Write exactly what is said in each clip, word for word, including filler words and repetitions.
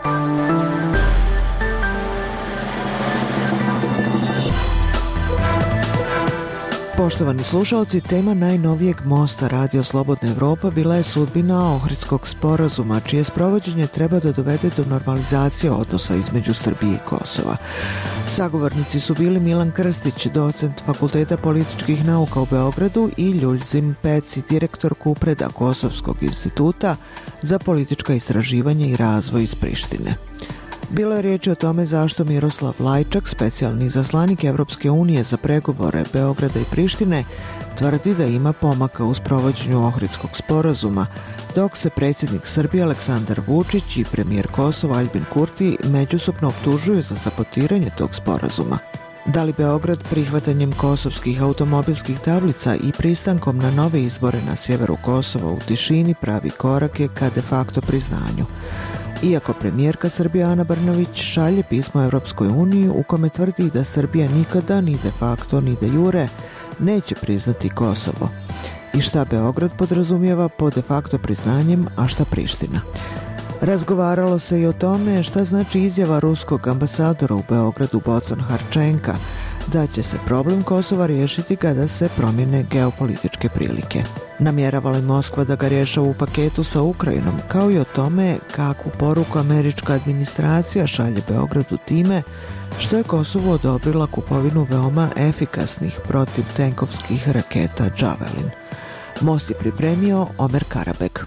Poštovani slušalci, tema najnovijeg mosta Radio Slobodna Evropa bila je sudbina Ohridskog sporazuma, čije sprovođenje treba da dovede do normalizacije odnosa između Srbije i Kosova. Sagovornici su bili Milan Krstić, docent Fakulteta političkih nauka u Beogradu, i Ljuljzim Peci, direktor Kupreda Kosovskog instituta za politička istraživanja i razvoj iz Prištine. Bilo je riječi o tome zašto Miroslav Lajčak, specijalni izaslanik Evropske unije za pregovore Beograda i Prištine, tvrdi da ima pomaka u sprovođenju Ohridskog sporazuma, dok se predsjednik Srbije Aleksandar Vučić i premijer Kosova Aljbin Kurti međusobno optužuju za sabotiranje tog sporazuma. Da li Beograd prihvatanjem kosovskih automobilskih tablica i pristankom na nove izbore na sjeveru Kosova u tišini pravi korake ka de facto priznanju? Iako premijerka Srbije Ana Brnabić šalje pismo Evropskoj uniji u kome tvrdi da Srbija nikada, ni de facto, ni de jure, neće priznati Kosovo. I šta Beograd podrazumijeva pod de facto priznanjem, a šta Priština? Razgovaralo se i o tome šta znači izjava ruskog ambasadora u Beogradu Bocon Harčenka, da će se problem Kosova riješiti kada se promjene geopolitičke prilike. Namjerava li Moskva da ga rješava u paketu sa Ukrajinom, kao i o tome kakvu poruku američka administracija šalje Beogradu time što je Kosovu odobrila kupovinu veoma efikasnih protivtenkovskih raketa Javelin. Most je pripremio Omer Karabek.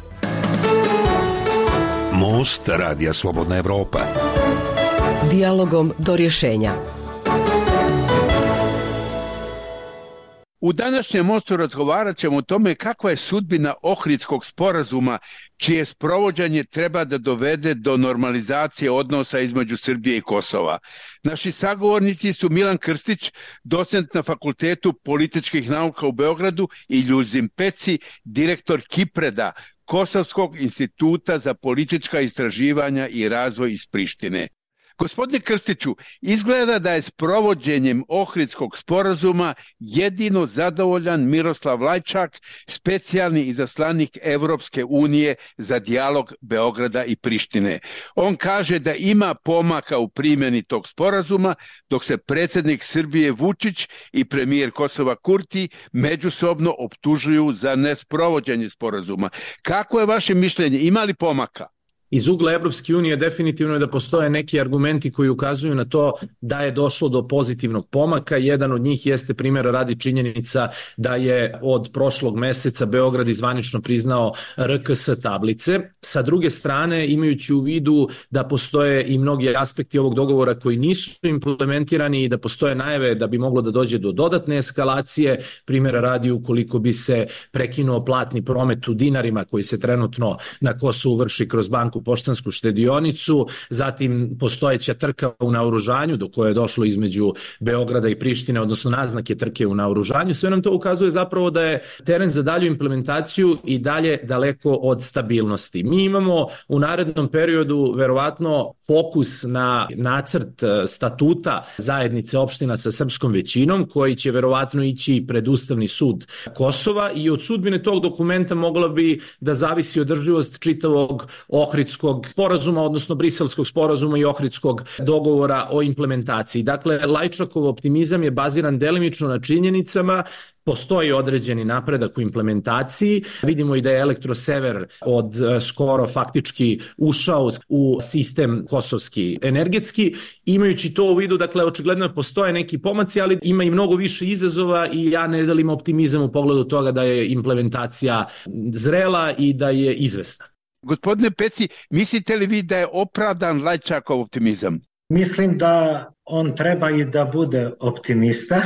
Most Radija Slobodna Evropa. Dijalogom do rješenja. U današnjem mostu razgovarat ćemo o tome kakva je sudbina Ohridskog sporazuma, čije sprovođenje treba da dovede do normalizacije odnosa između Srbije i Kosova. Naši sagovornici su Milan Krstić, docent na Fakultetu političkih nauka u Beogradu, i Ljuljzim Peci, direktor Kipreda, Kosovskog instituta za politička istraživanja i razvoj iz Prištine. Gospodine Krstiću, izgleda da je s provođenjem Ohridskog sporazuma jedino zadovoljan Miroslav Lajčak, specijalni izaslanik Evropske unije za dijalog Beograda i Prištine. On kaže da ima pomaka u primjeni tog sporazuma, dok se predsjednik Srbije Vučić i premijer Kosova Kurti međusobno optužuju za nesprovođenje sporazuma. Kako je vaše mišljenje? Ima li pomaka? Iz ugla Evropske unije definitivno je da postoje neki argumenti koji ukazuju na to da je došlo do pozitivnog pomaka. Jedan od njih jeste primjera radi činjenica da je od prošlog meseca Beograd zvanično priznao R K S tablice. Sa druge strane, imajući u vidu da postoje i mnogi aspekti ovog dogovora koji nisu implementirani i da postoje najave da bi moglo da dođe do dodatne eskalacije, primjera radi ukoliko bi se prekinuo platni promet u dinarima koji se trenutno na Kosovu vrši kroz banku Poštansku štedionicu, zatim postojeća trka u naoružanju do koje je došlo između Beograda i Prištine, odnosno naznake trke u naoružanju. Sve nam to ukazuje zapravo da je teren za dalju implementaciju i dalje daleko od stabilnosti. Mi imamo u narednom periodu verovatno fokus na nacrt statuta zajednice opština sa srpskom većinom, koji će verovatno ići pred Ustavni sud Kosova, i od sudbine tog dokumenta mogla bi da zavisi održivost čitavog Ohridskog sporazuma, odnosno Briselskog sporazuma i Ohridskog dogovora o implementaciji. Dakle, Lajčakov optimizam je baziran delimično na činjenicama. Postoji određeni napredak u implementaciji. Vidimo i da je Elektrosever od skoro faktički ušao u sistem kosovski energetski. Imajući to u vidu, dakle, očigledno postoje neki pomaci, ali ima i mnogo više izazova i ja ne delim optimizam u pogledu toga da je implementacija zrela i da je izvesna. Gospodine Peci, mislite li vi da je opravdan Lajčakov optimizam? Mislim da on treba i da bude optimista,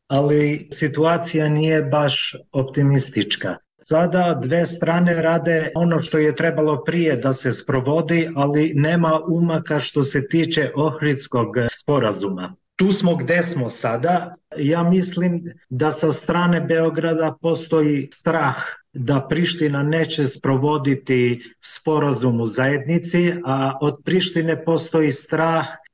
ali situacija nije baš optimistička. Sada dve strane rade ono što je trebalo prije da se sprovodi, ali nema umaka što se tiče Ohridskog sporazuma. Tu smo gde smo sada. Ja mislim da sa strane Beograda postoji strah da Priština neće sprovoditi sporazum u zajednici, a od Prištine postoji strah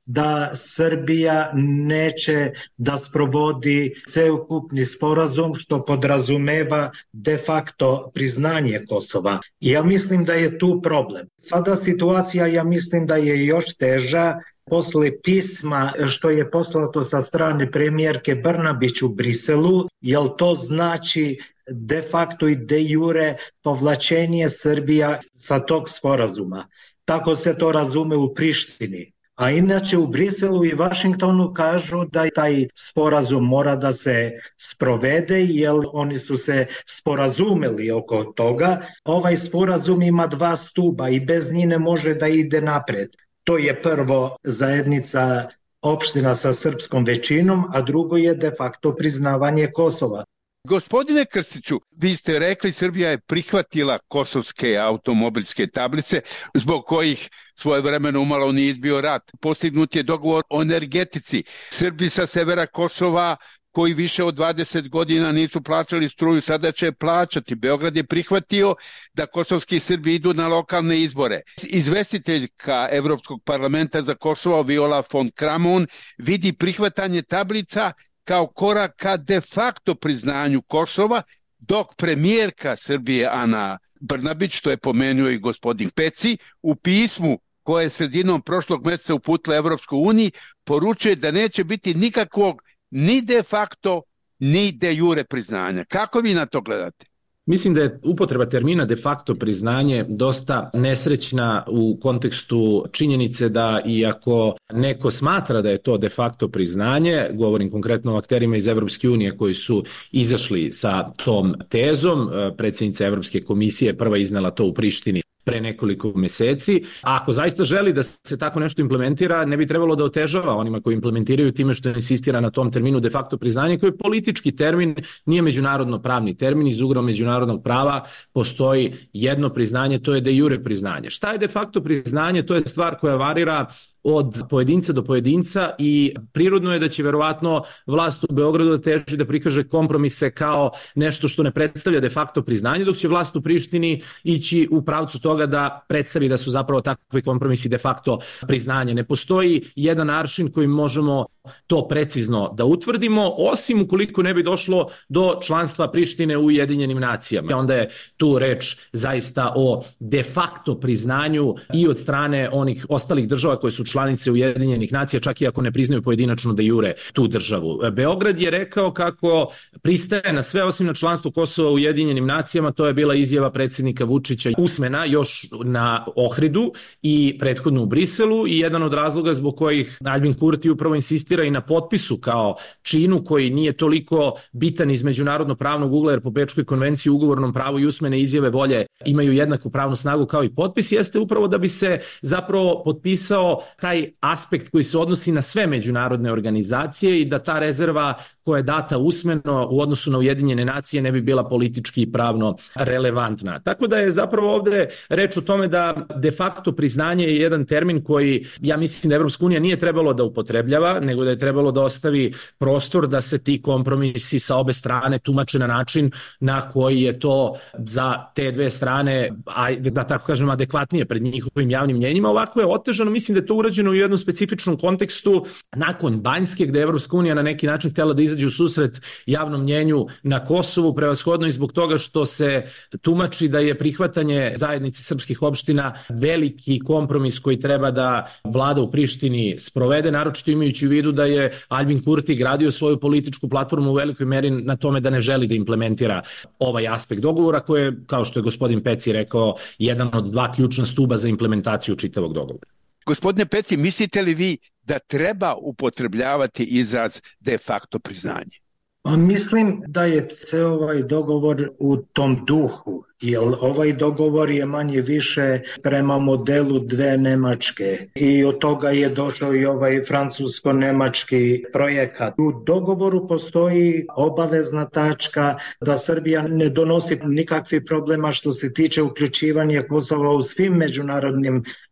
da Srbija neće da sprovodi sveukupni sporazum što podrazumeva de facto priznanje Kosova. I ja mislim da je tu problem. Sada situacija, ja mislim da je još teža posle pisma što je poslato sa strane premijerke Brnabić u Briselu, jel to znači de facto i de jure povlačenje Srbija sa tog sporazuma. Tako se to razume u Prištini. A inače u Briselu i Vašingtonu kažu da taj sporazum mora da se sprovede, jer oni su se sporazumeli oko toga. Ovaj sporazum ima dva stuba i bez njih ne može da ide napred. To je prvo zajednica opština sa srpskom većinom, a drugo je de facto priznavanje Kosova. Gospodine Krstiću, vi ste rekli Srbija je prihvatila kosovske automobilske tablice zbog kojih svojevremeno umalo nije izbio rat. Postignut je dogovor o energetici. Srbi sa severa Kosova koji više od dvadeset godina nisu plaćali struju, sada će plaćati. Beograd je prihvatio da kosovski Srbi idu na lokalne izbore. Izvestiteljka Evropskog parlamenta za Kosovo Viola von Kramon vidi prihvatanje tablica kao korak ka de facto priznanju Kosova, dok premijerka Srbije Ana Brnabić, to je pomenuo i gospodin Peci, u pismu koje je sredinom prošlog meseca uputila Evropskoj uniji, poručuje da neće biti nikakvog ni de facto, ni de jure priznanja. Kako vi na to gledate? Mislim da je upotreba termina de facto priznanje dosta nesrećna u kontekstu činjenice da iako neko smatra da je to de facto priznanje, govorim konkretno o akterima iz Evropske unije koji su izašli sa tom tezom, predsjednica Evropske komisije prva iznela to u Prištini pre nekoliko meseci. A ako zaista želi da se tako nešto implementira, ne bi trebalo da otežava onima koji implementiraju time što insistira na tom terminu de facto priznanje, koji je politički termin, nije međunarodno pravni termin. Iz ugla međunarodnog prava postoji jedno priznanje, to je de jure priznanje. Šta je de facto priznanje? To je stvar koja varira od pojedinca do pojedinca i prirodno je da će verovatno vlast u Beogradu da teži da prikaže kompromise kao nešto što ne predstavlja de facto priznanje, dok će vlast u Prištini ići u pravcu toga da predstavi da su zapravo takvi kompromisi de facto priznanje. Ne postoji jedan aršin kojim možemo to precizno da utvrdimo, osim ukoliko ne bi došlo do članstva Prištine u Ujedinjenim nacijama. Onda je tu reč zaista o de facto priznanju i od strane onih ostalih država koje su članice Ujedinjenih nacija, čak i ako ne priznaju pojedinačno de jure tu državu. Beograd je rekao kako pristaje na sve osim na članstvo Kosova u Ujedinjenim nacijama. To je bila izjava predsjednika Vučića usmena još na Ohridu i prethodno u Briselu, i jedan od razloga zbog kojih Aljbin Kurti upravo insistira i na potpisu kao činu koji nije toliko bitan iz međunarodno pravnog ugla, jer po Bečkoj konvenciji ugovornom pravu i usmene izjave volje imaju jednaku pravnu snagu kao i potpis, jeste upravo da bi se zapravo potpisao taj aspekt koji se odnosi na sve međunarodne organizacije i da ta rezerva koja je data usmeno u odnosu na Ujedinjene nacije ne bi bila politički i pravno relevantna. Tako da je zapravo ovde reč o tome da de facto priznanje je jedan termin koji ja mislim da Evropska unija nije trebalo da upotrebljava, nego da je trebalo da ostavi prostor da se ti kompromisi sa obe strane tumače na način na koji je to za te dve strane, da tako kažem, adekvatnije pred njihovim javnim mnjenjima. Ovako je otežano, mislim da je to urađeno u jednom specifičnom kontekstu nakon Banjske, gde je Evropska unija na neki način htela da izađe u susret javnom mnjenju na Kosovu, prevashodno i zbog toga što se tumači da je prihvatanje zajednice srpskih opština veliki kompromis koji treba da vlada u Prištini sprovede, naročito imajući u vidu da je Aljbin Kurti gradio svoju političku platformu u velikoj meri na tome da ne želi da implementira ovaj aspekt dogovora, koji je, kao što je gospodin Peci rekao, jedan od dva ključna stuba za implementaciju čitavog dogovora. Gospodine Peci, mislite li vi da treba upotrebljavati izraz de facto priznanje? Mislim da je ceo ovaj dogovor u tom duhu, jer ovaj dogovor je manje više prema modelu dve Nemačke i od toga je došao i ovaj francusko-nemački projekat. U dogovoru postoji obavezna tačka da Srbija ne donosi nikakvih problema što se tiče uključivanja Kosova u svim međunarodnim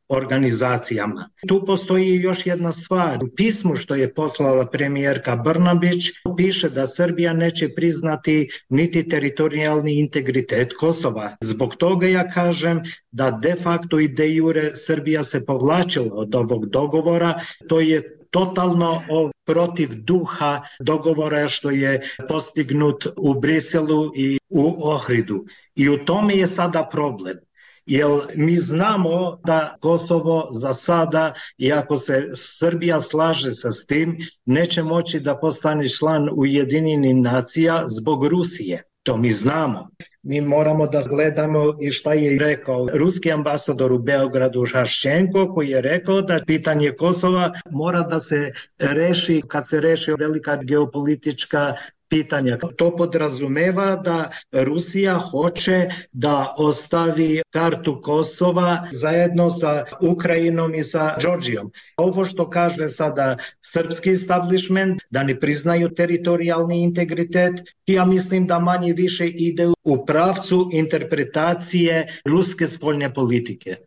organizacijama. Tu postoji još jedna stvar. U pismu što je poslala premijerka Brnabić piše da Srbija neće priznati niti teritorijalni integritet Kosova. Zbog toga ja kažem da de facto i de jure Srbija se povlačila od ovog dogovora. To je totalno protiv duha dogovora što je postignut u Briselu i u Ohridu. I u tome je sada problem. Jer mi znamo da Kosovo za sada, i ako se Srbija slaže sa tim, neće moći da postane član Ujedinjenih nacija zbog Rusije. To mi znamo. Mi moramo da gledamo i šta je rekao ruski ambasador u Beogradu Haščenko, koji je rekao da pitanje Kosova mora da se reši kad se reši velika geopolitička pitanja. To podrazumeva da Rusija hoće da ostavi kartu Kosova zajedno sa Ukrajinom i sa Đorđijom. Ovo što kaže sada srpski establishment, da ne priznaju teritorijalni integritet, ja mislim da manje više ide u pravcu interpretacije ruske spoljne politike.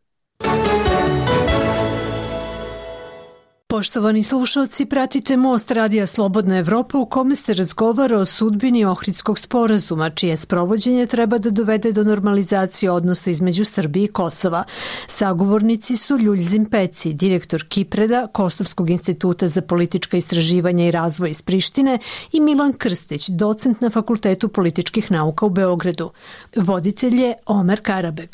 Poštovani slušalci, pratite Most Radija Slobodna Evropa u kome se razgovara o sudbini Ohridskog sporazuma, čije sprovođenje treba da dovede do normalizacije odnosa između Srbije i Kosova. Sagovornici su Ljuljzim Peci, direktor Kipreda, Kosovskog instituta za politička istraživanja i razvoj iz Prištine, i Milan Krstić, docent na Fakultetu političkih nauka u Beogradu. Voditelj je Omer Karabeg.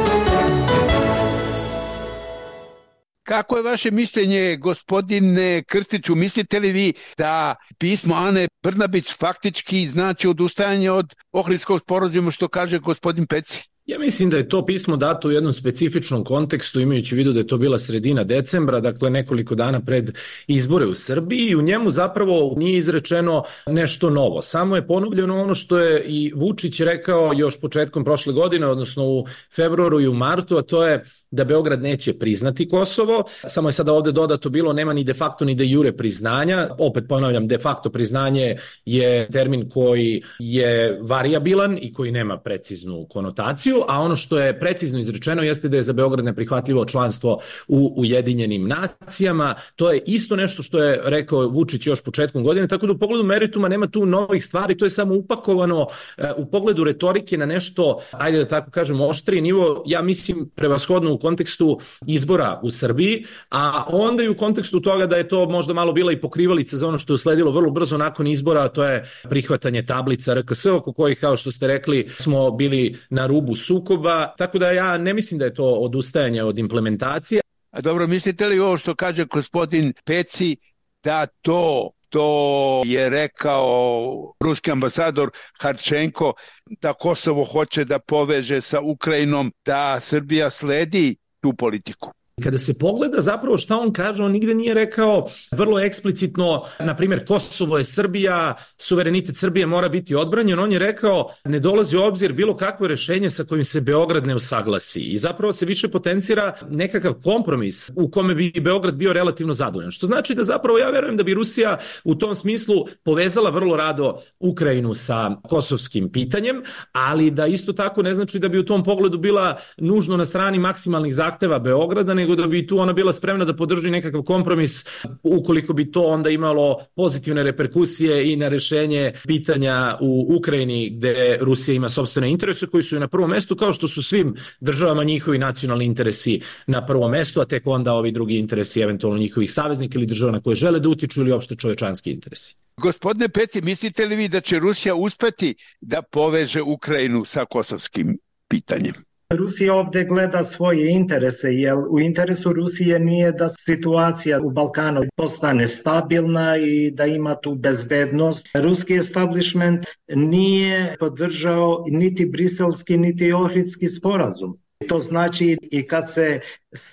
Kako je vaše mišljenje, gospodine Krstiću? Mislite li vi da pismo Ane Brnabić faktički znači odustajanje od Ohridskog sporazuma, što kaže gospodin Peci? Ja mislim da je to pismo dato u jednom specifičnom kontekstu, imajući u vidu da je to bila sredina decembra, dakle nekoliko dana pred izbore u Srbiji, i u njemu zapravo nije izrečeno nešto novo. Samo je ponovljeno ono što je i Vučić rekao još početkom prošle godine, odnosno u februaru i u martu, a to je da Beograd neće priznati Kosovo. Samo je sada ovde dodato bilo, nema ni de facto ni de jure priznanja. Opet ponavljam, de facto priznanje je termin koji je varijabilan i koji nema preciznu konotaciju, a ono što je precizno izrečeno jeste da je za Beograd neprihvatljivo članstvo u Ujedinjenim nacijama. To je isto nešto što je rekao Vučić još početkom godine, tako da u pogledu merituma nema tu novih stvari, to je samo upakovano u pogledu retorike na nešto, ajde da tako kažem, oštriji nivo, ja mislim prevashodno u kontekstu izbora u Srbiji, a onda i u kontekstu toga da je to možda malo bila i pokrivalica za ono što je usledilo vrlo brzo nakon izbora, a to je prihvatanje tablica R K S, oko kojih, kao što ste rekli, smo bili na rubu sukoba, tako da ja ne mislim da je to odustajanje od implementacije. A dobro, mislite li ovo što kaže gospodin Peci, da to to je rekao ruski ambasador Harčenko, da Kosovo hoće da poveže sa Ukrajinom, da Srbija sledi tu politiku? Kada se pogleda zapravo šta on kaže, on nigde nije rekao vrlo eksplicitno, na primjer, Kosovo je Srbija, suverenitet Srbije mora biti odbranjen. On je rekao, ne dolazi u obzir bilo kakvo rešenje sa kojim se Beograd ne usaglasi. I zapravo se više potencira nekakav kompromis u kome bi Beograd bio relativno zadovoljan. Što znači da zapravo ja verujem da bi Rusija u tom smislu povezala vrlo rado Ukrajinu sa kosovskim pitanjem, ali da isto tako ne znači da bi u tom pogledu bila nužno na strani maksimalnih zahteva Beograda, nego da bi tu ona bila spremna da podrži nekakav kompromis ukoliko bi to onda imalo pozitivne reperkusije i na rešenje pitanja u Ukrajini, gde Rusija ima sopstvene interese koji su na prvom mestu, kao što su svim državama njihovi nacionalni interesi na prvom mestu, a tek onda ovi drugi interesi eventualno njihovih saveznika ili država na koje žele da utiču ili opšte čovečanski interesi. Gospodine Peci, mislite li vi da će Rusija uspeti da poveže Ukrajinu sa kosovskim pitanjem? Rusija ovde gleda svoje interese, jer u interesu Rusije nije da situacija u Balkanu postane stabilna i da ima tu bezbednost. Ruski establishment nije podržao niti briselski, niti ohridski sporazum. To znači i kad se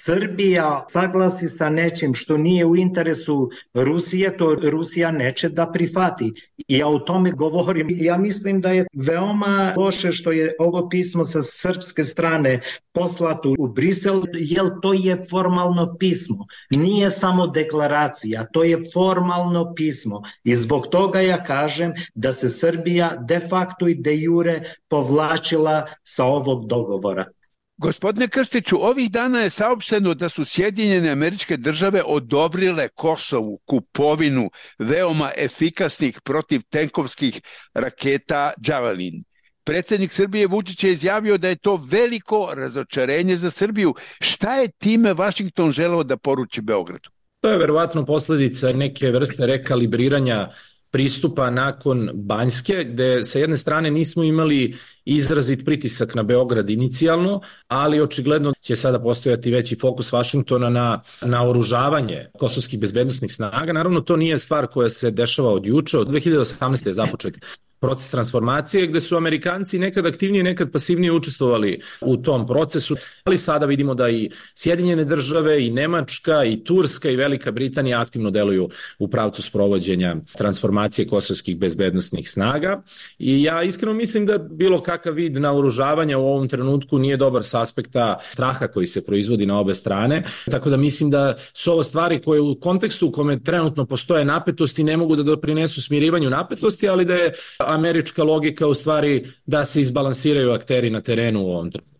Srbija saglasi sa nečim što nije u interesu Rusije, to Rusija neće da prihvati. I ja o tome govorim. Ja mislim da je veoma loše što je ovo pismo sa srpske strane poslato u Brisel, jer to je formalno pismo. Nije samo deklaracija, to je formalno pismo. I zbog toga ja kažem da se Srbija de facto i de jure povlačila sa ovog dogovora. Gospodine Krstiću, ovih dana je saopšteno da su Sjedinjene Američke Države odobrile Kosovu kupovinu veoma efikasnih protivtenkovskih raketa Javelin. Predsjednik Srbije Vučić je izjavio da je to veliko razočarenje za Srbiju. Šta je time Vašington želeo da poruči Beogradu? To je verovatno posledica neke vrste rekalibriranja pristupa nakon Banjske, gde sa jedne strane nismo imali izrazit pritisak na Beograd inicijalno, ali očigledno će sada postojati veći fokus Vašingtona na naoružavanje kosovskih bezbednosnih snaga. Naravno, to nije stvar koja se dešava od juče, od dve hiljade osamnaeste je započet proces transformacije, gde su Amerikanci nekad aktivnije, nekad pasivnije učestvovali u tom procesu, ali sada vidimo da i Sjedinjene države, i Nemačka, i Turska, i Velika Britanija aktivno deluju u pravcu sprovođenja transformacije kosovskih bezbednosnih snaga. I ja iskreno mislim da bilo kakav vid naoružavanja u ovom trenutku nije dobar s aspekta straha koji se proizvodi na obe strane, tako da mislim da su ovo stvari koje u kontekstu u kome trenutno postoje napetosti ne mogu da doprinesu smirivanju napetosti, ali da je američka logika u stvari da se izbalansiraju akteri na terenu u ovom trenutku.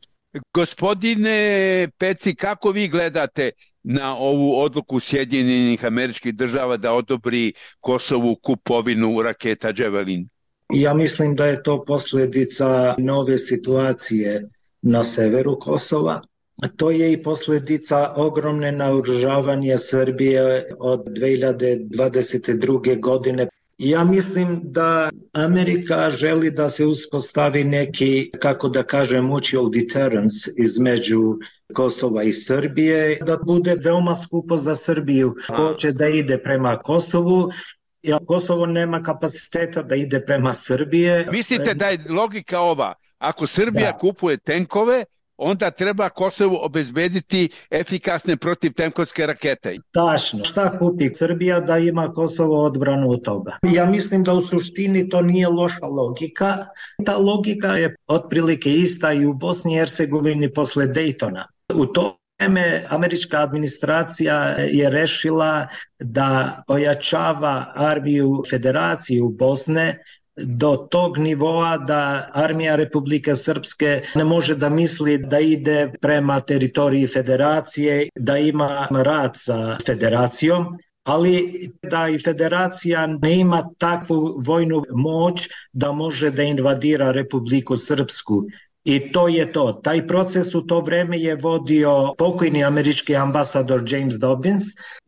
Gospodine Peci, kako vi gledate na ovu odluku Sjedinjenih Američkih Država da odobri Kosovu kupovinu raketa Javelin? Ja mislim da je to posljedica nove situacije na severu Kosova. To je i posljedica ogromne naoružavanja Srbije od dve hiljade dvadeset druge. godine. Ja mislim da Amerika želi da se uspostavi neki, kako da kažem, mutual deterrence između Kosova i Srbije, da bude veoma skupo za Srbiju. Hoće da ide prema Kosovu, jer Kosovo nema kapaciteta da ide prema Srbije. Mislite da je logika ova, ako Srbija da. kupuje tenkove, onda treba Kosovu obezbediti efikasne protivtenkovske rakete. Tačno. Šta kupi Srbija da ima Kosovo odbranu od toga? Ja mislim da u suštini to nije loša logika. Ta logika je otprilike ista i u Bosni i Hercegovini posle Dejtona. U to vreme američka administracija je rešila da ojačava armiju Federacije u Bosne do tog nivoa da armija Republike Srpske ne može da misli da ide prema teritoriji Federacije, da ima rat sa Federacijom, ali da i Federacija ne ima takvu vojnu moć da može da invadira Republiku Srpsku. I to je to. Taj proces u to vreme je vodio pokojni američki ambasador James Dobbins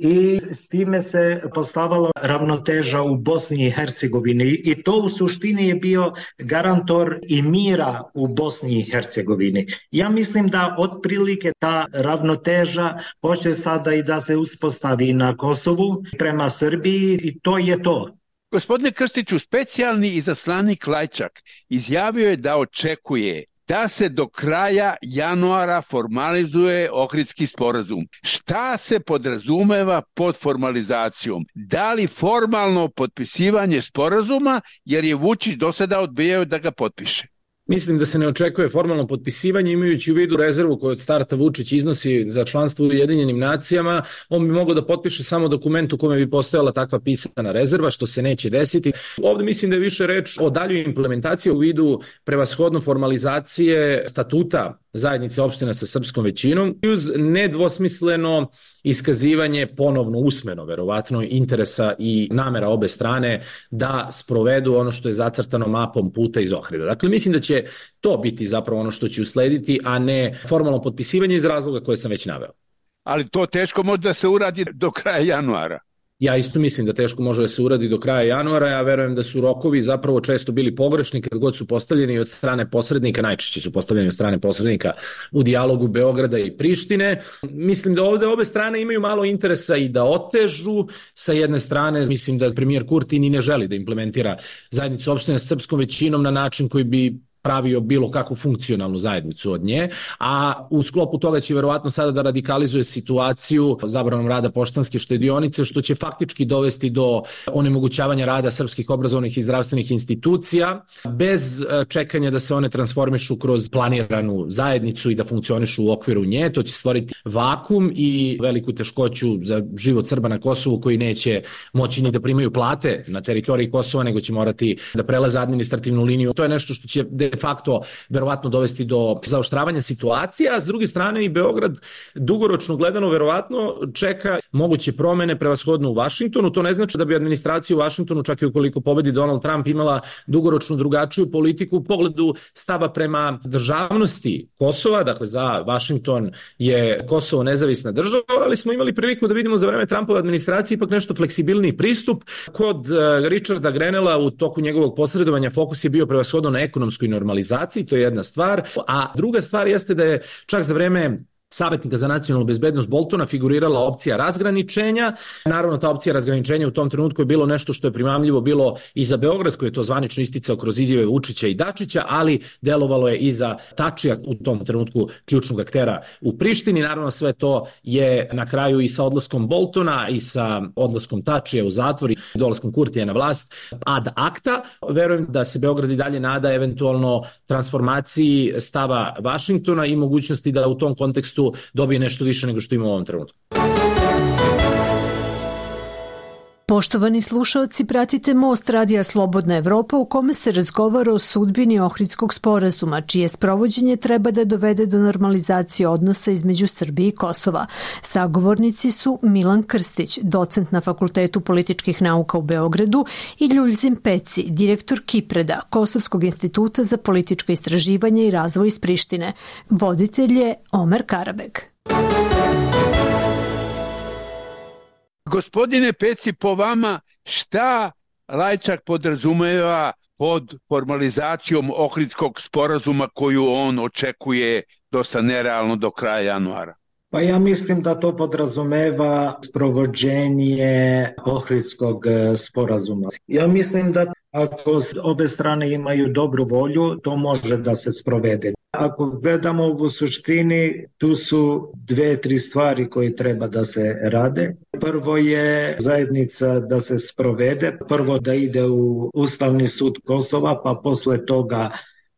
i s time se postavila ravnoteža u Bosni i Hercegovini i to u suštini je bio garantor i mira u Bosni i Hercegovini. Ja mislim da otprilike ta ravnoteža hoće sada i da se uspostavi na Kosovu prema Srbiji i to je to. Gospodine Krstiću, specijalni izaslanik Lajčak izjavio je da očekuje da se do kraja januara formalizuje Ohridski sporazum. Šta se podrazumeva pod formalizacijom? Da li formalno potpisivanje sporazuma, jer je Vučić do sada odbijao da ga potpiše? Mislim da se ne očekuje formalno potpisivanje, imajući u vidu rezervu koju od starta Vučić iznosi za članstvo u Ujedinjenim nacijama. On bi mogao da potpiše samo dokument u kome bi postojala takva pisana rezerva, što se neće desiti. Ovde mislim da je više reč o daljoj implementaciji u vidu prevashodno formalizacije statuta zajednice opština sa srpskom većinom i uz nedvosmisleno iskazivanje ponovno usmeno, verovatno, interesa i namera obe strane da sprovedu ono što je zacrtano mapom puta iz Ohrida. Dakle, mislim da će to biti zapravo ono što će uslediti, a ne formalno potpisivanje iz razloga koje sam već naveo. Ali to teško može da se uradi do kraja januara. Ja isto mislim da teško može da se uradi do kraja januara, ja verujem da su rokovi zapravo često bili pogrešni kad god su postavljeni od strane posrednika, najčešće su postavljeni od strane posrednika u dijalogu Beograda i Prištine. Mislim da ovde obe strane imaju malo interesa i da otežu. Sa jedne strane mislim da premijer Kurti ni ne želi da implementira zajednicu opština sa srpskom većinom na način koji bi pravio bilo kakvu funkcionalnu zajednicu od nje, a u sklopu toga će verovatno sada da radikalizuje situaciju zabranom rada poštanske štedionice, što će faktički dovesti do onemogućavanja rada srpskih obrazovnih i zdravstvenih institucija, bez čekanja da se one transformišu kroz planiranu zajednicu i da funkcionišu u okviru nje. To će stvoriti vakum i veliku teškoću za život Srba na Kosovu, koji neće moći ni da primaju plate na teritoriji Kosova, nego će morati da prelaze administrativnu liniju. To je nešto što će facto verovatno dovesti do zaoštravanja situacije, a s druge strane i Beograd dugoročno gledano verovatno čeka moguće promene prevashodno u Vašingtonu. To ne znači da bi administracija u Vašingtonu, čak i ukoliko pobedi Donald Trump, imala dugoročno drugačiju politiku u pogledu stava prema državnosti Kosova. Dakle, za Vašington je Kosovo nezavisna država, ali smo imali priliku da vidimo za vreme Trumpove administracije ipak nešto fleksibilniji pristup. Kod Richarda Grenella u toku njegovog posredovanja fokus je bio prevashodno na ekonomskoj normalizaciji, to je jedna stvar, a druga stvar jeste da je čak za vreme savjetnika za nacionalnu bezbednost Boltona figurirala opcija razgraničenja. Naravno, ta opcija razgraničenja u tom trenutku je bilo nešto što je primamljivo bilo i za Beograd, koji je to zvanično isticao kroz izjave Vučića i Dačića, ali delovalo je i za Tačija, u tom trenutku ključnog aktera u Prištini. Naravno, sve to je na kraju i sa odlaskom Boltona i sa odlaskom Tačija u zatvor i dolaskom Kurtija na vlast ad acta. Verujem da se Beograd i dalje nada eventualno transformaciji stava Vašingtona i mogućnosti da u tom kontekstu dobije nešto više nego što ima u ovom trenutku. Poštovani slušaoci, pratite Most Radija Slobodna Evropa u kome se razgovara o sudbini Ohridskog sporazuma, čije sprovođenje treba da dovede do normalizacije odnosa između Srbije i Kosova. Sagovornici su Milan Krstić, docent na Fakultetu političkih nauka u Beogradu, i Ljuljzim Peci, direktor Kipreda, Kosovskog instituta za politička istraživanja i razvoj iz Prištine. Voditelj je Omer Karabeg. Gospodine Peci, po vama šta Lajčak podrazumeva pod formalizacijom Ohridskog sporazuma koju on očekuje dosta nerealno do kraja januara? Pa ja mislim da to podrazumeva sprovođenje Ohridskog sporazuma. Ja mislim da ako obe strane imaju dobru volju, to može da se sprovede. Ako gledamo u suštini, tu su dve, tri stvari koje treba da se rade. Prvo je zajednica da se sprovede, prvo da ide u Ustavni sud Kosova, pa posle toga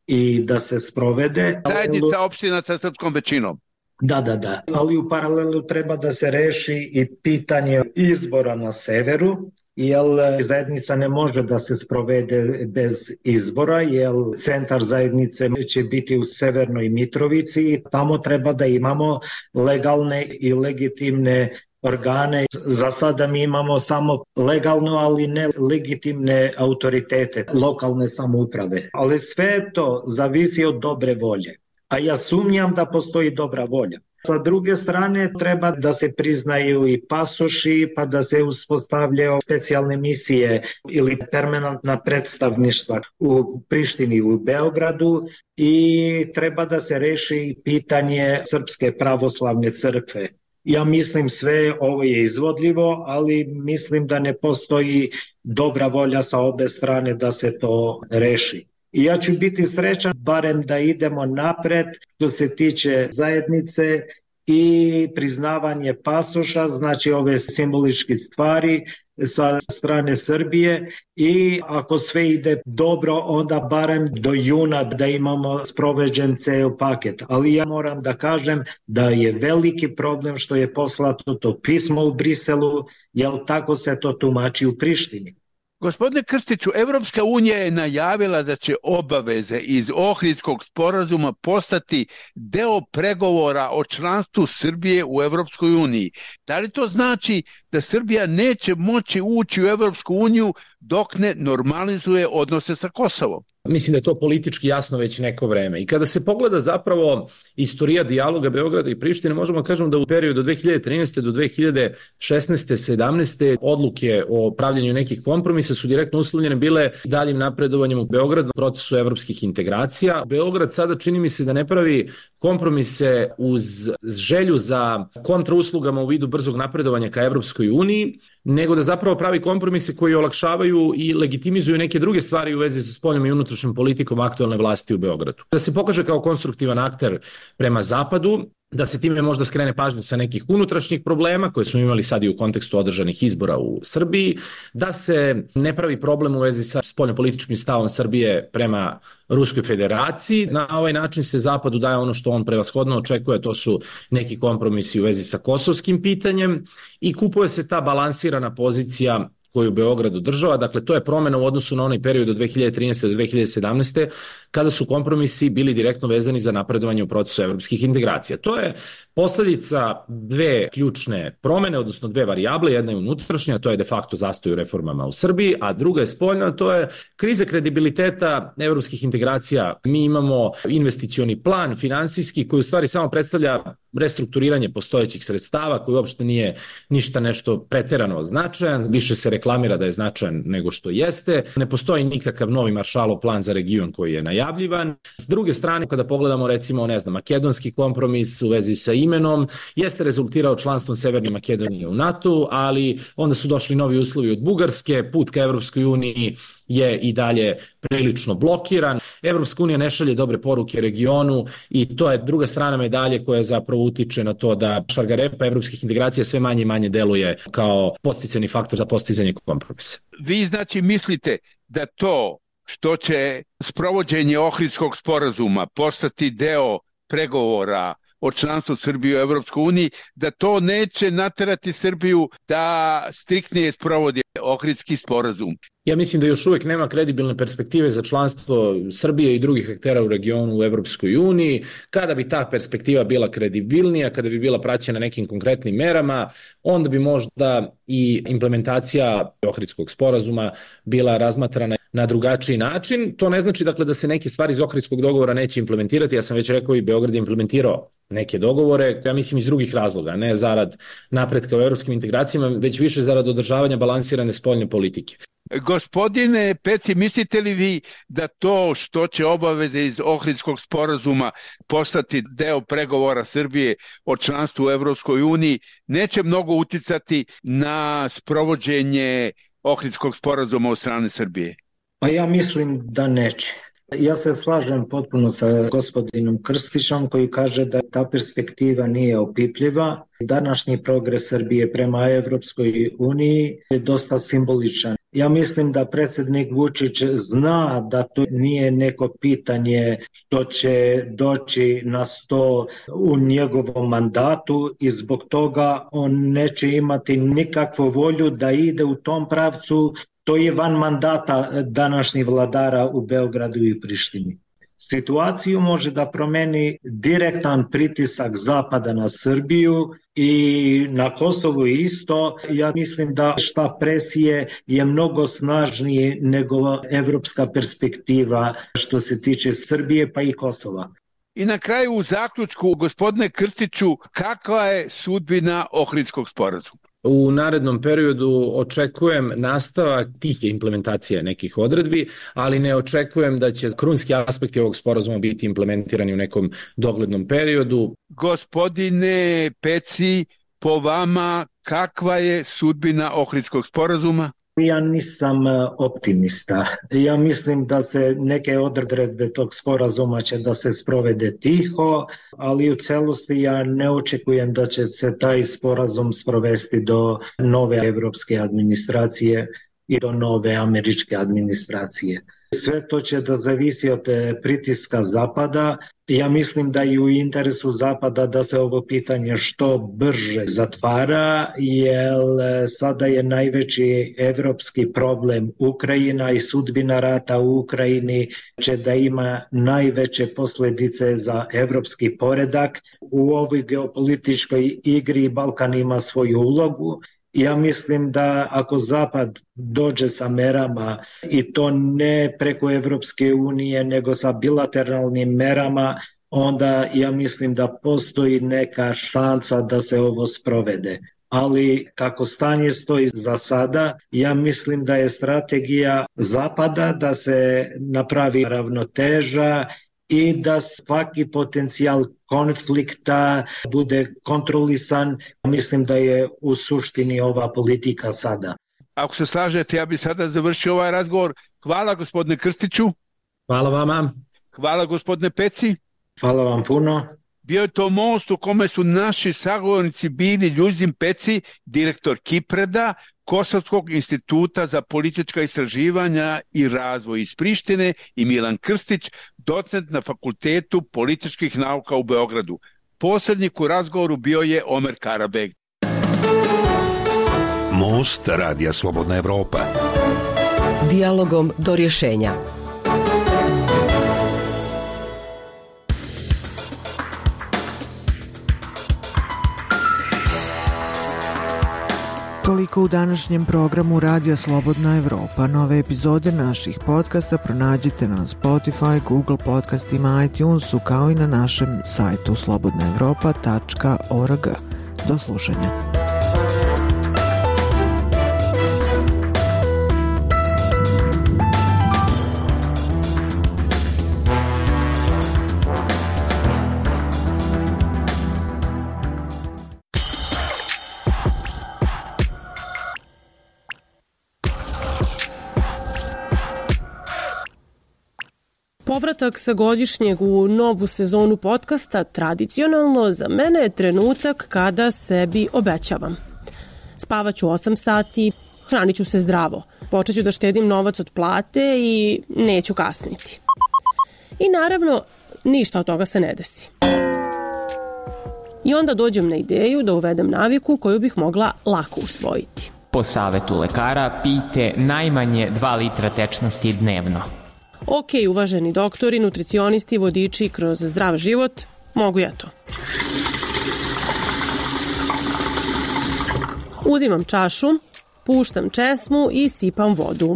i da se sprovede. Zajednica opština sa srpskom većinom. Da, da, da. Ali u paralelu treba da se reši i pitanje izbora na severu, jer zajednica ne može da se sprovede bez izbora, jer centar zajednice će biti u Severnoj Mitrovici i tamo treba da imamo legalne i legitimne organe. Za sada mi imamo samo legalno, ali ne legitimne autoritete, lokalne samouprave. Ali sve to zavisi od dobre volje. A ja sumnjam da postoji dobra volja. Sa druge strane, treba da se priznaju i pasoši, pa da se uspostavljaju specijalne misije ili permanentna predstavništva u Prištini i u Beogradu i treba da se reši pitanje Srpske pravoslavne crkve. Ja mislim sve ovo je izvodljivo, ali mislim da ne postoji dobra volja sa obe strane da se to reši. I ja ću biti srećan barem da idemo napred što se tiče zajednice i priznavanje pasoša, znači ove simboličke stvari sa strane Srbije i ako sve ide dobro, onda barem do juna da imamo sproveđen ceo paket. Ali ja moram da kažem da je veliki problem što je poslato to pismo u Briselu, jer tako se to tumači u Prištini. Gospodine Krstiću, Evropska unija je najavila da će obaveze iz Ohridskog sporazuma postati deo pregovora o članstvu Srbije u Evropskoj uniji. Da li to znači da Srbija neće moći ući u Evropsku uniju dok ne normalizuje odnose sa Kosovom? Mislim da je to politički jasno već neko vreme. I kada se pogleda zapravo istorija dijaloga Beograda i Prištine, možemo kažemo da u periodu od dve hiljade trinaeste do dve hiljade šesnaeste sedamnaeste odluke o pravljenju nekih kompromisa su direktno uslovljene bile daljim napredovanjem u Beogradu u procesu evropskih integracija. Beograd sada čini mi se da ne pravi kompromise uz želju za kontrauslugama u vidu brzog napredovanja ka Evropskoj uniji, nego da zapravo pravi kompromise koji olakšavaju i legitimizuju neke druge stvari u vezi sa spoljnom i unutrašnjom politikom aktualne vlasti u Beogradu. Da se pokaže kao konstruktivan akter prema zapadu, da se time možda skrene pažnja sa nekih unutrašnjih problema koje smo imali sad i u kontekstu održanih izbora u Srbiji, da se ne pravi problem u vezi sa spoljnopolitičkim stavom Srbije prema Ruskoj federaciji. Na ovaj način se Zapadu daje ono što on prevashodno očekuje, to su neki kompromisi u vezi sa kosovskim pitanjem i kupuje se ta balansirana pozicija koju Beograd održava. Dakle, to je promena u odnosu na onaj period od dve hiljade trinaeste do dve hiljade sedamnaeste kada su kompromisi bili direktno vezani za napredovanje u procesu evropskih integracija. To je posledica dve ključne promene, odnosno dve varijable. Jedna je unutrašnja, to je de facto zastoj u reformama u Srbiji, a druga je spoljna, to je kriza kredibiliteta evropskih integracija. Mi imamo investicioni plan finansijski koji u stvari samo predstavlja restrukturiranje postojećih sredstava koji uopšte nije ništa nešto preterano značajan, više se reklamira da je značajan nego što jeste. Ne postoji nikakav novi Maršalov plan za region koji je najavljivan. S druge strane, kada pogledamo recimo, ne znam, makedonski kompromis u vezi sa imenom, jeste rezultirao članstvom Severne Makedonije u NATO, ali onda su došli novi uslovi od Bugarske, put ka Evropskoj uniji je i dalje prilično blokiran. Evropska unija ne šalje dobre poruke regionu i to je druga strana medalje koja zapravo utiče na to da šargarepa evropskih integracija sve manje i manje deluje kao podsticajni faktor za postizanje kompromisa. Vi znači mislite da to što će sprovođenje Ohridskog sporazuma postati deo pregovora o članstvu Srbije u Evropskoj uniji, da to neće naterati Srbiju da striktnije sprovodi Ohridski sporazum? Ja mislim da još uvek nema kredibilne perspektive za članstvo Srbije i drugih aktera u regionu u Evropskoj uniji. Kada bi ta perspektiva bila kredibilnija, kada bi bila praćena nekim konkretnim merama, onda bi možda i implementacija Ohridskog sporazuma bila razmatrana na drugačiji način. To ne znači dakle da se neke stvari iz Ohridskog dogovora neće implementirati. Ja sam već rekao i Beograd je implementirao neke dogovore, ja mislim iz drugih razloga, ne zarad napretka u evropskim integracijama, već više zarad održavanja balansirane spoljne politike. Gospodine Peci, mislite li vi da to što će obaveze iz Ohridskog sporazuma postati deo pregovora Srbije o članstvu u Evropskoj uniji neće mnogo uticati na sprovođenje Ohridskog sporazuma od strane Srbije? Pa ja mislim da neće. Ja se slažem potpuno sa gospodinom Krstićom koji kaže da ta perspektiva nije opipljiva. Današnji progres Srbije prema Evropskoj uniji je dosta simboličan. Ja mislim da predsjednik Vučić zna da to nije neko pitanje što će doći na sto u njegovom mandatu i zbog toga on neće imati nikakvu volju da ide u tom pravcu. To je van mandata današnjih vladara u Beogradu i Prištini. Situaciju može da promeni direktan pritisak Zapada na Srbiju i na Kosovu isto. Ja mislim da šta presije je mnogo snažniji nego evropska perspektiva što se tiče Srbije pa i Kosova. I na kraju u zaključku, gospodine Krstiću, kakva je sudbina Ohridskog sporazuma? U narednom periodu očekujem nastavak tih implementacija nekih odredbi, ali ne očekujem da će krunski aspekti ovog sporazuma biti implementirani u nekom doglednom periodu. Gospodine Peci, po vama kakva je sudbina Ohridskog sporazuma? Ja nisam optimista. Ja mislim da se neke odredbe tog sporazuma će da se sprovede tiho, ali u celosti ja ne očekujem da će se taj sporazum sprovesti do nove evropske administracije i do nove američke administracije. Sve to će da zavisi od pritiska Zapada. Ja mislim da je u interesu Zapada da se ovo pitanje što brže zatvara, jer sada je najveći evropski problem Ukrajina i sudbina rata u Ukrajini će da ima najveće posljedice za evropski poredak. U ovoj geopolitičkoj igri Balkan ima svoju ulogu. Ja mislim da ako Zapad dođe sa merama i to ne preko Evropske unije nego sa bilateralnim merama, onda ja mislim da postoji neka šansa da se ovo sprovede. Ali kako stanje stoji za sada, ja mislim da je strategija Zapada da se napravi ravnoteža i da svaki potencijal konflikta bude kontrolisan. Mislim da je u suštini ova politika sada. Ako se slažete, ja bih sada završio ovaj razgovor. Hvala gospodine Krstiću. Hvala vama. Hvala gospodine Peci. Hvala vam puno. Bio je to most u kome su naši sagovornici bili Ljuzin Peci, direktor Kipreda, Kosovskog instituta za politička istraživanja i razvoj iz Prištine, i Milan Krstić, docent na Fakultetu političkih nauka u Beogradu. Posrednik u razgovoru bio je Omer Karabeg. Most Radija Slobodna Evropa. Dijalogom do rješenja. Toliko u današnjem programu Radija Slobodna Evropa. Nove epizode naših podcasta pronađite na Spotify, Google podcastima, iTunesu, kao i na našem sajtu slobodna evropa tačka org. Do slušanja. Povratak sa godišnjeg u novu sezonu podcasta tradicionalno za mene je trenutak kada sebi obećavam. Spavaću osam sati, hranit ću se zdravo, počeću da štedim novac od plate i neću kasniti. I naravno, ništa od toga se ne desi. I onda dođem na ideju da uvedem naviku koju bih mogla lako usvojiti. Po savetu lekara pijte najmanje dva litra tečnosti dnevno. Ok, uvaženi doktori, nutricionisti, vodiči kroz zdrav život, mogu ja to. Uzimam čašu, puštam česmu i sipam vodu.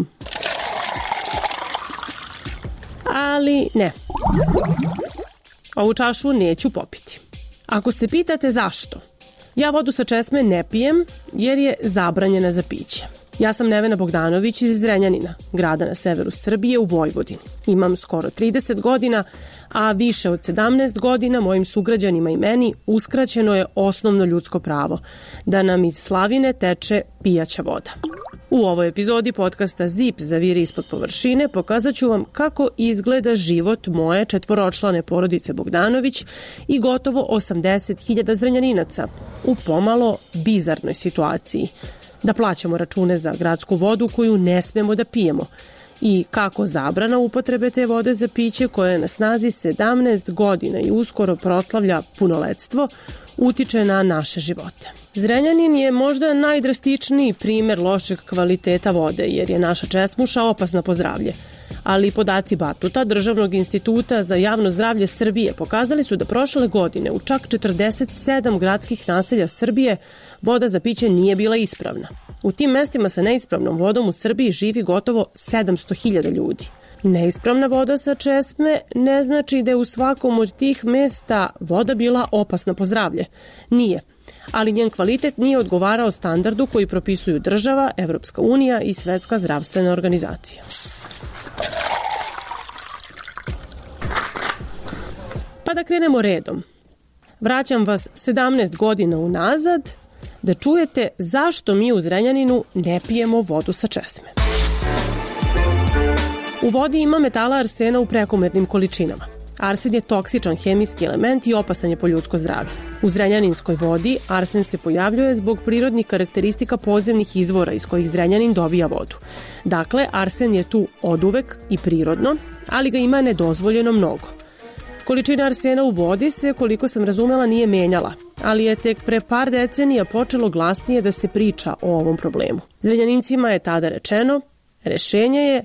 Ali ne. Ovu čašu neću popiti. Ako se pitate zašto, ja vodu sa česme ne pijem jer je zabranjena za piće. Ja sam Nevena Bogdanović iz Zrenjanina, grada na severu Srbije u Vojvodini. Imam skoro trideset godina, a više od sedamnaest godina mojim sugrađanima i meni uskraćeno je osnovno ljudsko pravo, da nam iz slavine teče pijaća voda. U ovoj epizodi podcasta Zip zaviri ispod površine pokazat ću vam kako izgleda život moje četvoročlane porodice Bogdanović i gotovo osamdeset hiljada Zrenjaninaca u pomalo bizarnoj situaciji. Da plaćamo račune za gradsku vodu koju ne smemo da pijemo i kako zabrana upotrebe te vode za piće koja je na snazi sedamnaest godina i uskoro proslavlja punoletstvo utiče na naše živote. Zrenjanin je možda najdrastičniji primer lošeg kvaliteta vode jer je naša česmuša opasna po zdravlje. Ali podaci Batuta, Državnog instituta za javno zdravlje Srbije, pokazali su da prošle godine u čak četrdeset sedam gradskih naselja Srbije voda za piće nije bila ispravna. U tim mestima sa neispravnom vodom u Srbiji živi gotovo sedamsto hiljada ljudi. Neispravna voda sa česme ne znači da je u svakom od tih mesta voda bila opasna po zdravlje. Nije. Ali njen kvalitet nije odgovarao standardu koji propisuju država, Evropska unija i Svetska zdravstvena organizacija. Pa da krenemo redom. Vraćam vas sedamnaest godina unazad da čujete zašto mi u Zrenjaninu ne pijemo vodu sa česme. U vodi ima metala arsena u prekomernim količinama. Arsen je toksičan hemijski element i opasan je po ljudsko zdravlje. U zrenjaninskoj vodi arsen se pojavljuje zbog prirodnih karakteristika podzemnih izvora iz kojih Zrenjanin dobija vodu. Dakle, arsen je tu oduvek i prirodno, ali ga ima nedozvoljeno mnogo. Količina arsena u vodi se, koliko sam razumela, nije menjala, ali je tek pre par decenija počelo glasnije da se priča o ovom problemu. Zrenjanincima je tada rečeno, rešenje je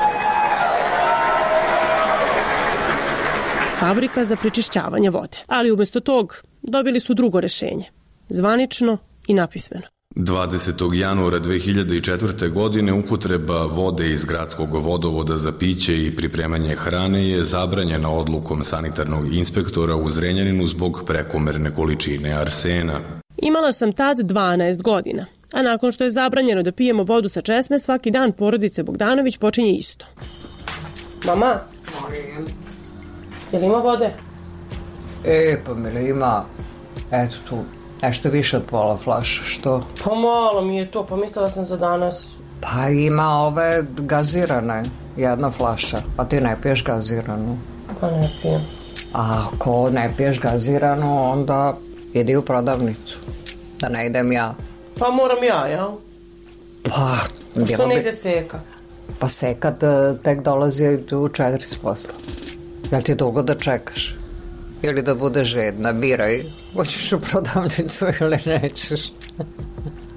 fabrika za prečišćavanje vode. Ali umjesto tog dobili su drugo rešenje, zvanično i napismeno. dvadesetog januara dve hiljade četvrte. godine upotreba vode iz gradskog vodovoda za piće i pripremanje hrane je zabranjena odlukom sanitarnog inspektora u Zrenjaninu zbog prekomerne količine arsena. Imala sam tad dvanaest godina, a nakon što je zabranjeno da pijemo vodu sa česme, svaki dan porodice Bogdanović počinje isto. Mama, je li ima vode? E, pa mi ima, eto tu. Nešto više od pola flaša, što? Pa malo mi je to, pa mislila sam za danas. Pa ima ove gazirane, jedna flaša, pa ti ne piješ gaziranu. Pa ne pijem. A ako ne piješ gaziranu, onda idi u prodavnicu, da ne idem ja. Pa moram ja, jel? Pa, što ne bi... ide seka? Pa seka tek dolazi u četiri s posla. Jel ti dugo da čekaš? Ili da budeš žedna, biraj, hoćeš u prodavnicu ili nećeš.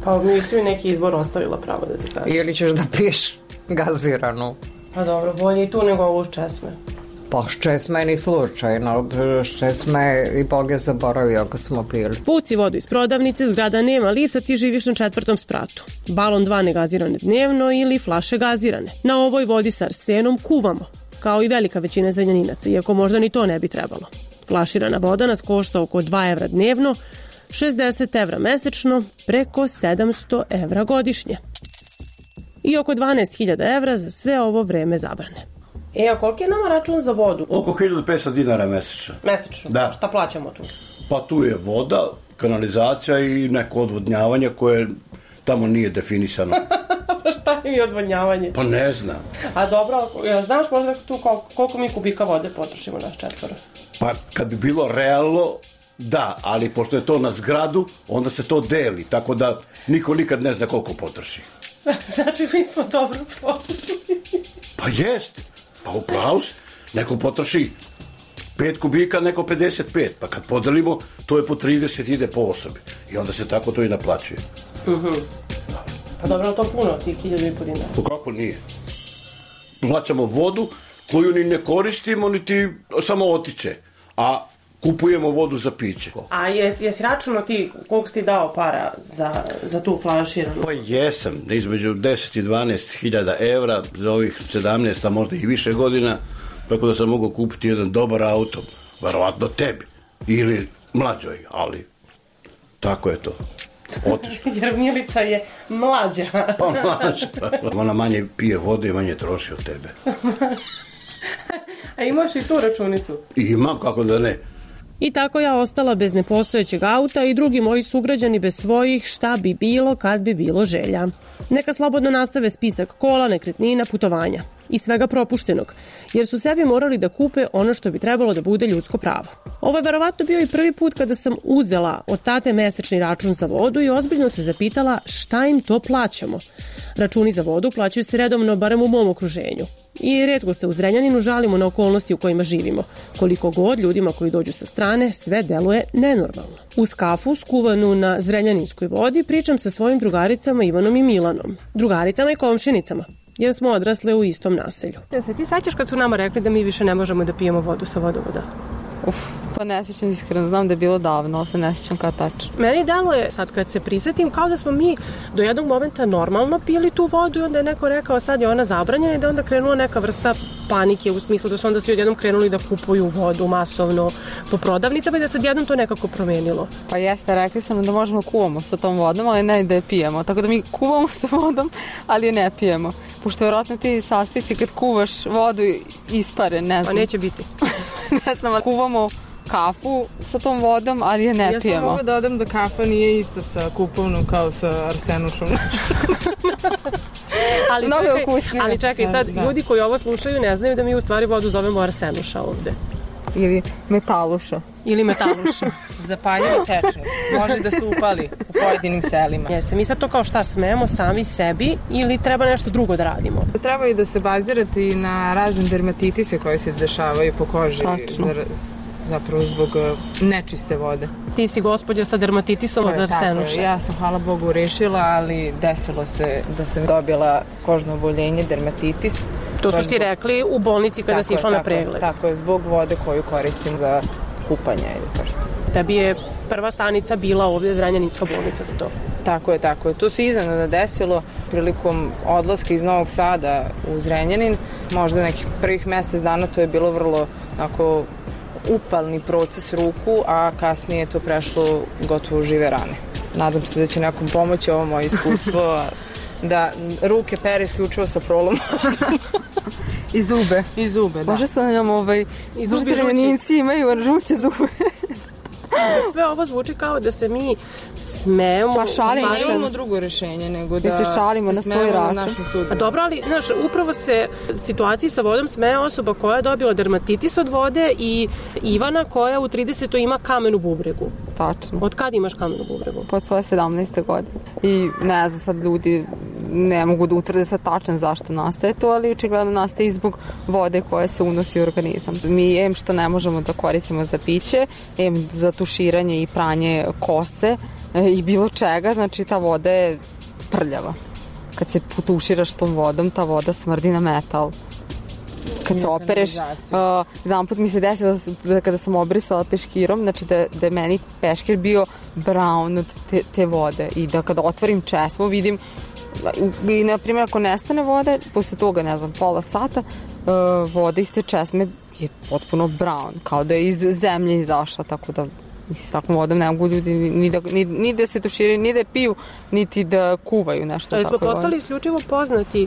Pa nisi mi neki izbor ostavila pravo da ti kažem. Ili ćeš da piješ gaziranu. Pa dobro, bolje i tu nego ovo uz česme. Pa s česme ni slučajno, s česme i Bog je zaboravio kad smo pili. Puci vodu iz prodavnice, zgrada nema lifta, ti živiš na četvrtom spratu. Balon dva negazirane dnevno ili flaše gazirane. Na ovoj vodi sa arsenom kuvamo, kao i velika većina zrenjaninaca, iako možda ni to ne bi trebalo. Flaširana voda nas košta oko dva evra dnevno, šezdeset evra mesečno, preko sedamsto evra godišnje. I oko dvanaest hiljada evra za sve ovo vreme zabrane. E, a koliko je nama račun za vodu? Oko hiljadu petsto dinara mesečno. Mesečno? Da. Šta plaćamo tu? Pa tu je voda, kanalizacija i neko odvodnjavanje koje tamo nije definisano. Pa šta je mi odvodnjavanje? Pa ne znam. A dobro, ja znaš možda tu koliko, koliko mi kubika vode potrošimo naš četvora? Pa kad bi bilo realno, da, ali pošto je to na zgradu, onda se to deli, tako da niko nikad ne zna koliko potroši. Znači mi smo dobro prošli. Pa jest, pa upravo si, neko potroši pet kubika, neko pedeset pet, pa kad podelimo, to je po trideset ide po osobi i onda se tako to i naplaćuje. Uh-huh. Da. Pa dobro, to puno, tih hiljadu i po dinara. Pa kako nije? Plaćamo vodu koju ni ne koristimo, niti samo otiče, a kupujemo vodu za piće. A jes, jesi računao ti koliko si ti dao para za, za tu flaširanu? Pa jesam, između deset i dvanaest hiljada evra za ovih sedamnaest, a možda i više godina, tako da sam mogao kupiti jedan dobar auto, verovatno tebi, ili mlađoj, ali tako je to. Otišlo. Jer Milica je mlađa. Pa mlađa. Ona manje pije vode i manje troši od tebe. A imaš i tu računicu? Imam, kako da ne. I tako ja ostala bez nepostojećeg auta i drugi moji sugrađani bez svojih šta bi bilo kad bi bilo želja. Neka slobodno nastave spisak kola, nekretnina, putovanja i svega propuštenog, jer su sebi morali da kupe ono što bi trebalo da bude ljudsko pravo. Ovo je verovatno bio i prvi put kada sam uzela od tate mesečni račun za vodu i ozbiljno se zapitala šta im to plaćamo. Računi za vodu plaćaju se redovno, barem u mom okruženju. I retko se u Zrenjaninu žalimo na okolnosti u kojima živimo. Koliko god ljudima koji dođu sa strane, sve deluje nenormalno. Uz kafu, skuvanu na zrenjaninskoj vodi, pričam sa svojim drugaricama Ivanom i Milanom. Drugaricama i komšinicama, jer smo odrasle u istom naselju. Da se ti sećaš kad su nama rekli da mi više ne možemo da pijemo vodu sa vodovoda? Uf, pa ne sjećam iskreno, znam da je bilo davno, ali se ne sjećam kao tačno. Meni delo je, sad kad se prisetim, kao da smo mi do jednog momenta normalno pili tu vodu i onda je neko rekao sad je ona zabranjena i da onda krenula neka vrsta panike u smislu da su onda svi odjednom krenuli da kupuju vodu masovno po prodavnicama i da se odjednom to nekako promenilo. Pa jeste, rekli su nam da možemo kuvamo sa tom vodom, ali ne da je pijemo. Tako da mi kuvamo sa vodom, ali je ne pijemo. Pošto vjerojatno ti sastici kad kuvaš vodu ispare, ne znam. Pa neće biti. Ne znam, kuvamo kafu sa tom vodom, ali je ne ja pijemo. Ja sam mogu da odam da kafa nije ista sa kupovnom kao sa arsenušom. ali, čekaj, ali čekaj, sad da. Ljudi koji ovo slušaju ne znaju da mi u stvari vodu zovemo arsenuša ovde. Ili metaluša. Ili metaluša. Zapaljiva tečnost. Može da se upali u pojedinim selima. Jeste, mi sad to kao šta smemo sami sebi ili treba nešto drugo da radimo? Treba i da se bazirati i na razne dermatitise koje se dešavaju po koži. Za, zapravo zbog nečiste vode. Ti si gospođa sa dermatitisom od arsenuša. Ja sam, hvala Bogu, rešila, ali desilo se da sam dobila kožno oboljenje, dermatitis. To su ti zbog... rekli u bolnici kada tako, si išla tako, na pregled. Tako je, zbog vode koju koristim za kupanje. Tebi je prva stanica bila ovdje Zrenjaninska bolnica za to. Tako je, tako je. To se iznenada desilo prilikom odlaska iz Novog Sada u Zrenjanin. Možda nekih prvih mesec dana to je bilo vrlo ako, upalni proces ruku, a kasnije je to prešlo gotovo u žive rane. Nadam se da će nekom pomoći ovo moje iskustvo da ruke pere isključivo sa prolom. I zube. I zube, da. Možda su na njom ovaj... I zubi žući. Imaju žuće zube. Sve ovo zvuči kao da se mi smemo... Pa šalimo. Ne imamo drugo rješenje nego da se šalimo na svoj račun. A dobro, ali znaš, upravo se situaciji sa vodom smeje osoba koja je dobila dermatitis od vode i Ivana koja u tridesetoj ima kamen u bubregu. Tačno. Od kad imaš kamen u bubregu? Od svoje sedamnaeste godine. I ne znam, sad ljudi ne mogu da utvrde sad tačno zašto nastaje to, ali očigledno nastaje i zbog vode koja se unosi u organizam. Mi em što ne možemo da koristimo za piće, em za tuširanje i pranje kose, i bilo čega, znači ta voda je prljava. Kad se potuširaš tom vodom, ta voda smrdi na metal. Kad se opereš, uh, jedan put mi se desilo da, da kada sam obrisala peškirom, znači da, da je meni peškir bio brown od te, te vode i da kada otvorim česmu vidim i na primjer ako nestane vode, posle toga ne znam pola sata uh, voda iz te česme je potpuno brown, kao da je iz zemlje izašla, tako da mislim, s takvom vodom ne mogu ljudi ni da, ni, ni da se tuširaju, ni da piju, niti da kuvaju nešto. Ali smo postali isključivo poznati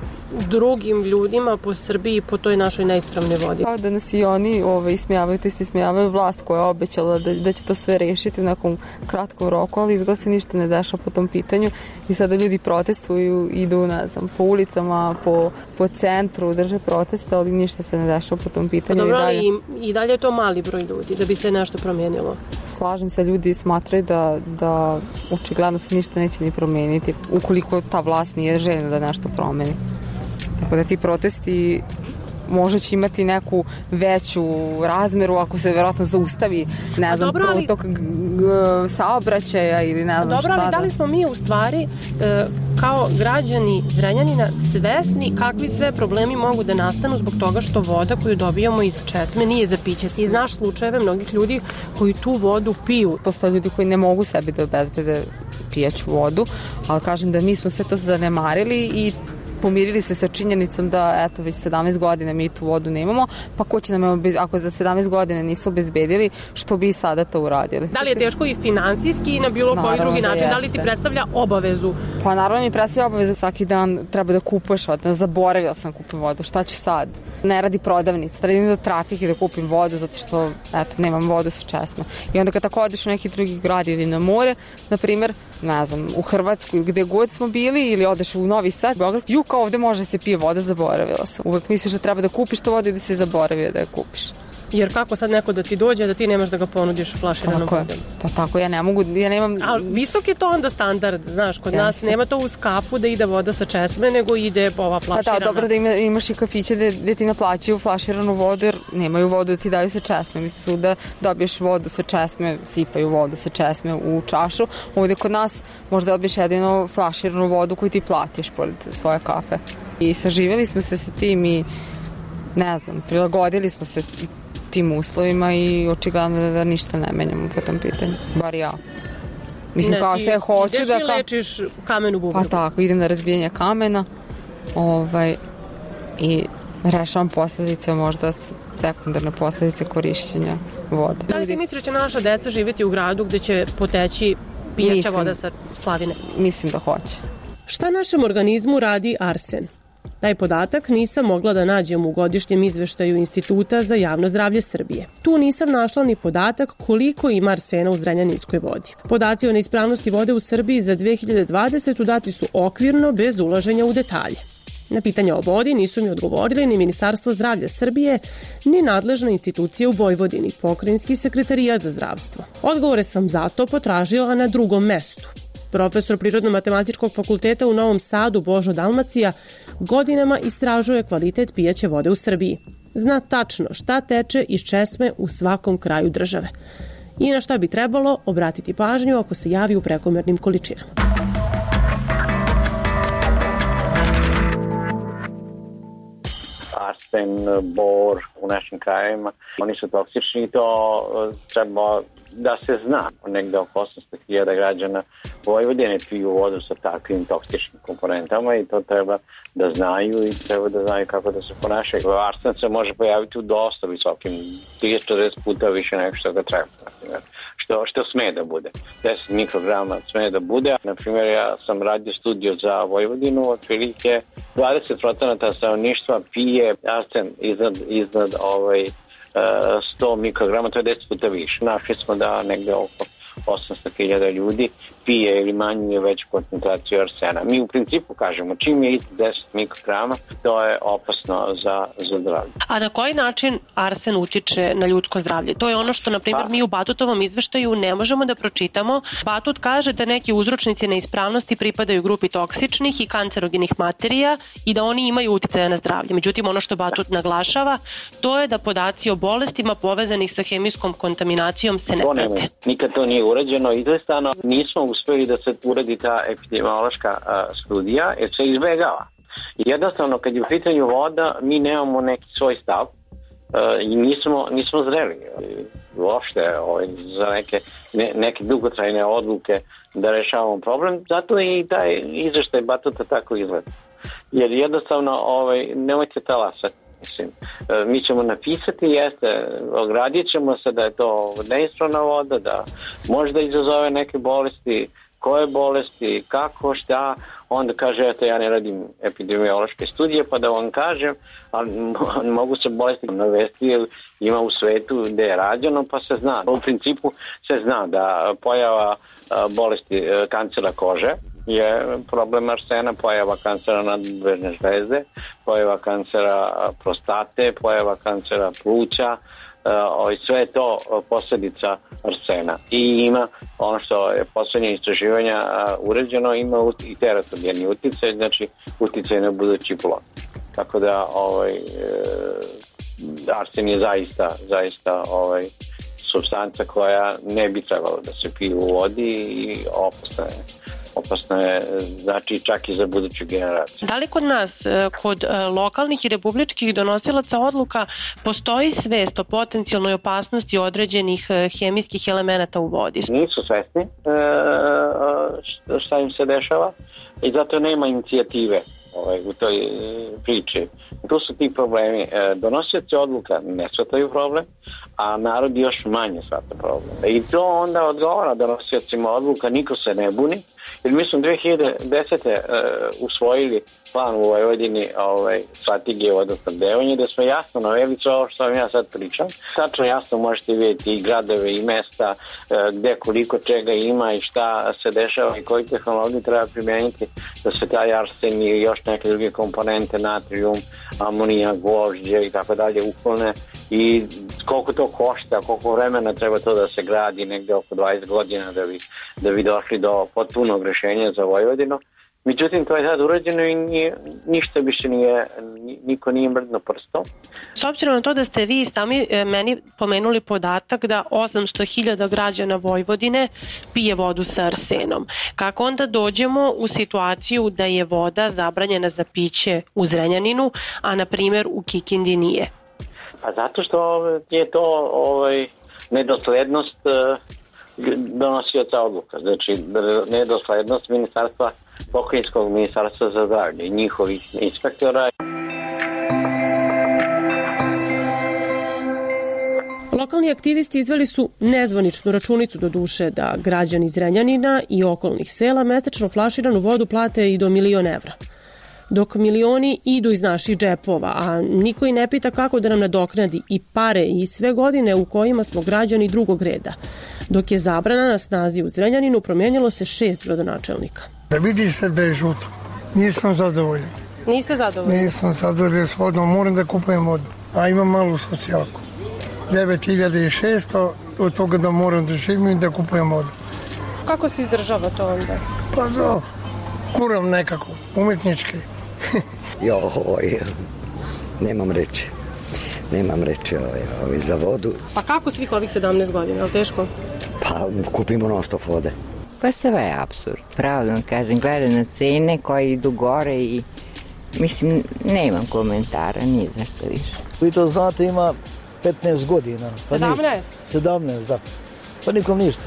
drugim ljudima po Srbiji po toj našoj neispravnoj vodi. Kao da nas i oni ove, ismijavaju, to isti ismijavaju vlast koja je obećala da, da će to sve rešiti u nekom kratkom roku, ali izgleda se ništa ne dešava po tom pitanju i sada ljudi protestuju, idu ne znam, po ulicama, po, po centru, drže proteste, ali ništa se ne dešava po tom pitanju. Dobro, i dalje, i, i dalje je to mali broj ljudi da bi se nešto promijenilo. Slažem se, ljudi smatraju da, da očigledno se ništa neće ni promijeniti ukoliko ta vlast nije željena da nešto promeni. Tako da ti protesti možda će imati neku veću razmeru ako se verovatno zaustavi, ne znam, dobro, ali, protok saobraćaja ili ne znam dobro, šta. Dobro, ali da li smo mi u stvari e, kao građani Zrenjanina svesni kakvi sve problemi mogu da nastanu zbog toga što voda koju dobijamo iz česme nije za piće. Ti znaš slučajeve mnogih ljudi koji tu vodu piju. Postoje ljudi koji ne mogu sebi da obezbede pijaću vodu, ali kažem da mi smo sve to zanemarili i pomirili se sa činjenicom da eto već sedamnaest godina mi tu vodu nemamo, pa ko će nam obez... ako za sedamnaest godina nisu obezbedili, što bi sada to uradili? Da li je teško i finansijski i na bilo koji drugi način? Da, da li ti predstavlja obavezu? Pa naravno mi predstavlja obavezu, svaki dan treba da kupuješ vodu, zaboravila sam kupim vodu, šta ću sad? Ne radi prodavnica, treba idem do trafike da kupim vodu zato što eto nemam vodu sa česme. I onda kad tako odeš u neki drugi grad ili na more, na primjer, ne znam, u Hrvatsku gde god smo bili ili odeš u Novi Sad, Beograd, ju kao ovde može se pije voda, zaboravila sam. Uvek misliš da treba da kupiš tu vodu i da se zaboravio da je kupiš. Jer kako sad neko da ti dođe da ti nemaš da ga ponudiš flaširanom vodom? Pa tako, ja ne mogu, ja nemam... A visok je to onda standard, znaš, kod ja nas se. Nema to uz kafu da ide voda sa česme, nego ide ova flaširana. Pa da, dobro da ima, imaš i kafiće da, da ti naplaćaju flaširanu vodu, jer nemaju vodu da ti daju sa česme. Mislim da dobiješ vodu sa česme, sipaju vodu sa česme u čašu. Ovde kod nas možda dobiješ jedino flaširanu vodu koju ti platiš pored svoje kafe. I saživjeli smo se sa tim i, ne znam, prilagodili smo se tim uslovima i očigledno da, da ništa ne menjamo po tom pitanju. Bar ja. Mislim, ne, kao sve hoću da... Ideš i lečiš kamenu bubru. Pa tako, idem na razbijanje kamena ovaj, i rešavam posledice, možda sekundarne posledice korišćenja vode. Da li ti misliš da će naša deca živjeti u gradu gde će poteći pijaća mislim, voda sa slavine? Mislim da hoće. Šta našem organizmu radi arsen? Taj podatak nisam mogla da nađem u godišnjem izveštaju Instituta za javno zdravlje Srbije. Tu nisam našla ni podatak koliko ima arsena u zrenjaninskoj vodi. Podaci o neispravnosti vode u Srbiji za dve hiljade dvadesete. dati su okvirno bez ulaženja u detalje. Na pitanja o vodi nisu mi odgovorili ni Ministarstvo zdravlja Srbije, ni nadležna institucija u Vojvodini, Pokrajinski sekretarijat za zdravstvo. Odgovore sam zato potražila na drugom mestu. Profesor Prirodno-matematičkog fakulteta u Novom Sadu Božo Dalmacija godinama istražuje kvalitet pijaće vode u Srbiji. Zna tačno šta teče iz česme u svakom kraju države i na šta bi trebalo obratiti pažnju ako se javi u prekomernim količinama. Arsen, bor u našim krajevima, oni su toksični i to treba da se zna. Negde oko osamsto hiljada građana Vojvodine piju vodu sa takvim toksičnim komponentama i to treba da znaju i treba da znaju kako da se ponašaju. Arsen se može pojaviti u dosta visokim, trideset do četrdeset puta više nego što ga treba, što, što sme da bude. deset mikrograma sme da bude. Naprimjer, ja sam radio studio za Vojvodinu, otprilike dvadeset procenata stanovništva pije arsen iznad, iznad ovaj, sto mikrograma, to je deset puta više. Našli smo da negde oko osamsto hiljada ljudi pije ili manje veću koncentraciju arsena. Mi u principu kažemo čim je iznad deset mikrograma, to je opasno za, za zdravlje. A na koji način arsen utiče na ljudsko zdravlje? To je ono što, na primjer, pa. mi u Batutovom izveštaju ne možemo da pročitamo. Batut kaže da neki uzročnici neispravnosti pripadaju grupi toksičnih i kancerogenih materija i da oni imaju uticaja na zdravlje. Međutim, ono što Batut naglašava, to je da podaci o bolestima povezanih sa hemijskom kontaminacijom se ne prate. Nikad to nije urađeno izlistano, nismo uspeli da se uradi ta epidemiološka studija, jer se izbegava. Jednostavno, kad je u pitanju voda, mi nemamo neki svoj stav i nismo, nismo zreli uopšte ovaj, za neke, ne, neke dugotrajne odluke da rešavamo problem. Zato i taj izveštaj Batuta tako izgleda. Jer jednostavno ovaj, nemojte talasati. Mislim, mi ćemo napisati, jeste, ogradit ćemo se da je to neispravna voda, da možda izazove neke bolesti, koje bolesti, kako, šta, onda kaže, eto, ja ne radim epidemiološke studije, pa da vam kažem, ali mogu se bolesti navesti, jer ima u svetu gde je rađeno, pa se zna. U principu se zna da pojava bolesti kancera kože je problem arsena, pojava kancera nadbubrejne žlezde, pojava kancera prostate, pojava kancera pluća, uh, sve je to posljedica arsena. I ima, ono što je poslednje istraživanja uh, uređeno, ima i teratogeni uticaj, znači uticaj na budući plod. Tako da ovaj, uh, arsen je zaista, zaista ovaj, supstanca koja ne bi trebalo da se pije u vodi i opasna je. Opasno je, znači čak i za buduću generaciju. Da li kod nas, kod lokalnih i republičkih donosilaca odluka, postoji svest o potencijalnoj opasnosti određenih hemijskih elemenata u vodi? Nisu svesni šta im se dešava i zato nema inicijative ovaj, u toj priči. Tu su ti problemi. Donosioci odluka ne shvataju problem, a narod još manje shvata problem. I to onda odgovara donosiocima odluka, niko se ne buni, jer mi smo dve hiljade desete uh, usvojili plan u Vojvodini ovaj, strategije vodosnabdevanja, da smo jasno naveli sve ovo što vam ja sad pričam. Tačno jasno možete vidjeti i gradove i mesta uh, gde koliko čega ima i šta se dešava i koji tehnologiju treba primijeniti da se taj arsen i još neke druge komponente, natrium, amonijak, gvožđe i tako dalje uklone i koliko to košta, koliko vremena treba to da se gradi, negde oko dvadeset godina da bi, da bi došli do potpunog rešenja za Vojvodinu. Međutim, to je sad urađeno i nije, ništa više nije, niko nije mrdno prstom. S obzirom na to da ste vi sami meni pomenuli podatak da osamsto hiljada građana Vojvodine pije vodu sa arsenom, kako onda dođemo u situaciju da je voda zabranjena za piće u Zrenjaninu, a na primjer u Kikindi nije? Pa zato što je to ovaj, nedoslednost donosioca odluka, znači nedoslednost ministarstva, pokrajinskog ministarstva za zdravlje i njihovih inspektora. Lokalni aktivisti izveli su nezvaničnu računicu do duše da građani Zrenjanina i okolnih sela mesečno flaširanu vodu plate i do milion evra. Dok milioni idu iz naših džepova, a niko i ne pita kako da nam nadoknadi i pare i sve godine u kojima smo građani drugog reda. Dok je zabrana na snazi u Zrenjaninu, promijenilo se šest gradonačelnika. Da vidi se da je žuto. Nisam zadovoljan. Niste zadovoljni? Nisam zadovoljan s vodom, moram da kupujem vodu. A imam malu socijalku. devet hiljada šesto, od toga da moram da živim i da kupujem vodu. Kako se izdržava to onda? Pa da, kuram nekako, umetnički. Joj, nemam reči. Nemam reči ovaj, ovaj, za vodu. Pa kako svih ovih sedamnaest godina, je li teško? Pa kupimo non stop vode. Pa sve je apsurd. Pravno kažem, gledam na cene koje idu gore i mislim, nemam komentara, nije za što više. Vi to znate, ima petnaest godina. Pa sedamnaest? sedamnaest, da. Pa nikom ništa.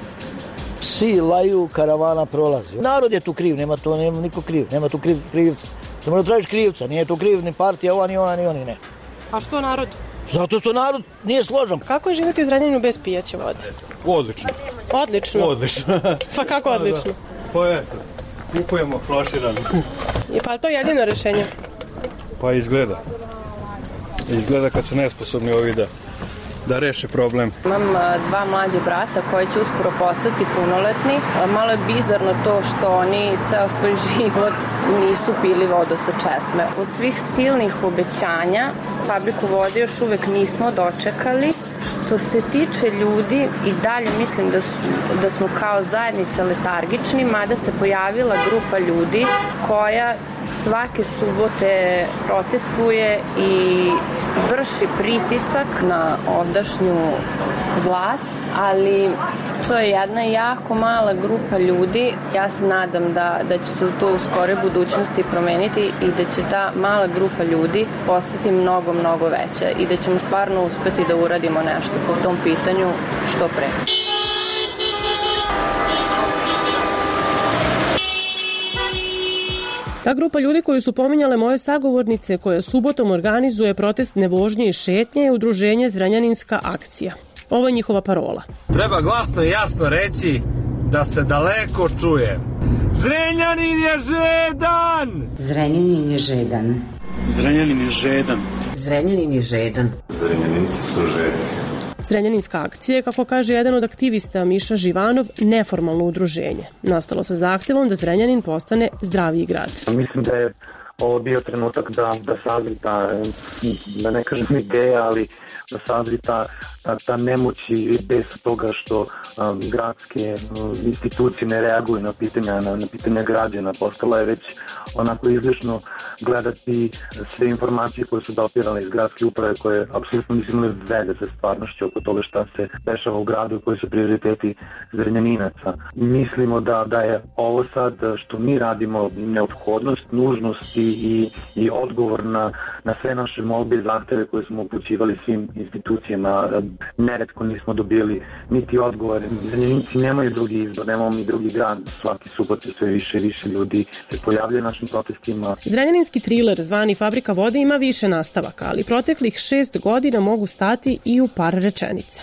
Psi laju, karavana prolazi. Narod je tu kriv, nema to, nema niko kriv, nema tu kriv, krivca. Ti mora tražiš krivca, nije tu kriv ni partija, ova, ni ona, ni oni, ne. A što narod? Zato što narod nije složan. Kako je živjeti u Zrenjaninu bez pijaće vode? Odlično. Odlično? Odlično. Pa kako odlično? Pa eto, kupujemo flaširano. I pa to je jedino rešenje? Pa izgleda. Izgleda kad su nesposobni ovi da, da reše problem. Imam dva mlađe brata koji će uskoro postati punoletni. Malo je bizarno to što oni ceo svoj život nisu pili vodu sa česme. Od svih silnih obećanja fabriku vode još uvek nismo dočekali. Što se tiče ljudi, i dalje mislim da, su, da smo kao zajednica letargični, mada se pojavila grupa ljudi koja svake subote protestuje i vrši pritisak na ovdašnju vlast, ali To je jedna jako mala grupa ljudi. Ja se nadam da, da će se to u skore budućnosti promeniti i da će ta mala grupa ljudi postati mnogo, mnogo veća i da ćemo stvarno uspeti da uradimo nešto po tom pitanju što pre. Ta grupa ljudi koju su pominjale moje sagovornice, koja subotom organizuje protestne vožnje i šetnje, je udruženje Zrenjaninska akcija. Ovo je njihova parola. Treba glasno i jasno reći da se daleko čuje. Zrenjanin je žedan! Zrenjanin je žedan. Zrenjanin je žedan. Zrenjanin je žedan. Zrenjaninci su žedni. Zrenjaninska akcija je, kako kaže jedan od aktivista Miša Živanov, neformalno udruženje. Nastalo sa zahtevom da Zrenjanin postane zdraviji grad. Mislim da je ovo bio trenutak da, da sazri ta, da ne kažem ideja, ali da sazri ta, ta, ta nemoć i bez toga što um, gradske um, institucije ne reaguju na pitanja, na, na pitanja građana. Postala je već onako izlišno gledati sve informacije koje su dopirane iz gradske uprave, koje apsolutno nisu imali veze sa stvarnošću oko toga šta se dešava u gradu i koji su prioriteti Zrenjaninaca. Mislimo da, da je ovo sad što mi radimo neophodnost, nužnost i, i, i odgovor na, na sve naše molbe i zahteve koje smo upućivali svim institucijama. Neretko nismo dobili niti odgovore. Zrenjaninci nemaju drugi izbor, nemamo mi drugi grad. Svaki subot sve više i više ljudi se pojavljaju našim protestima. Zrenjaninski triler zvani Fabrika vode ima više nastavaka, ali proteklih šest godina mogu stati i u par rečenica.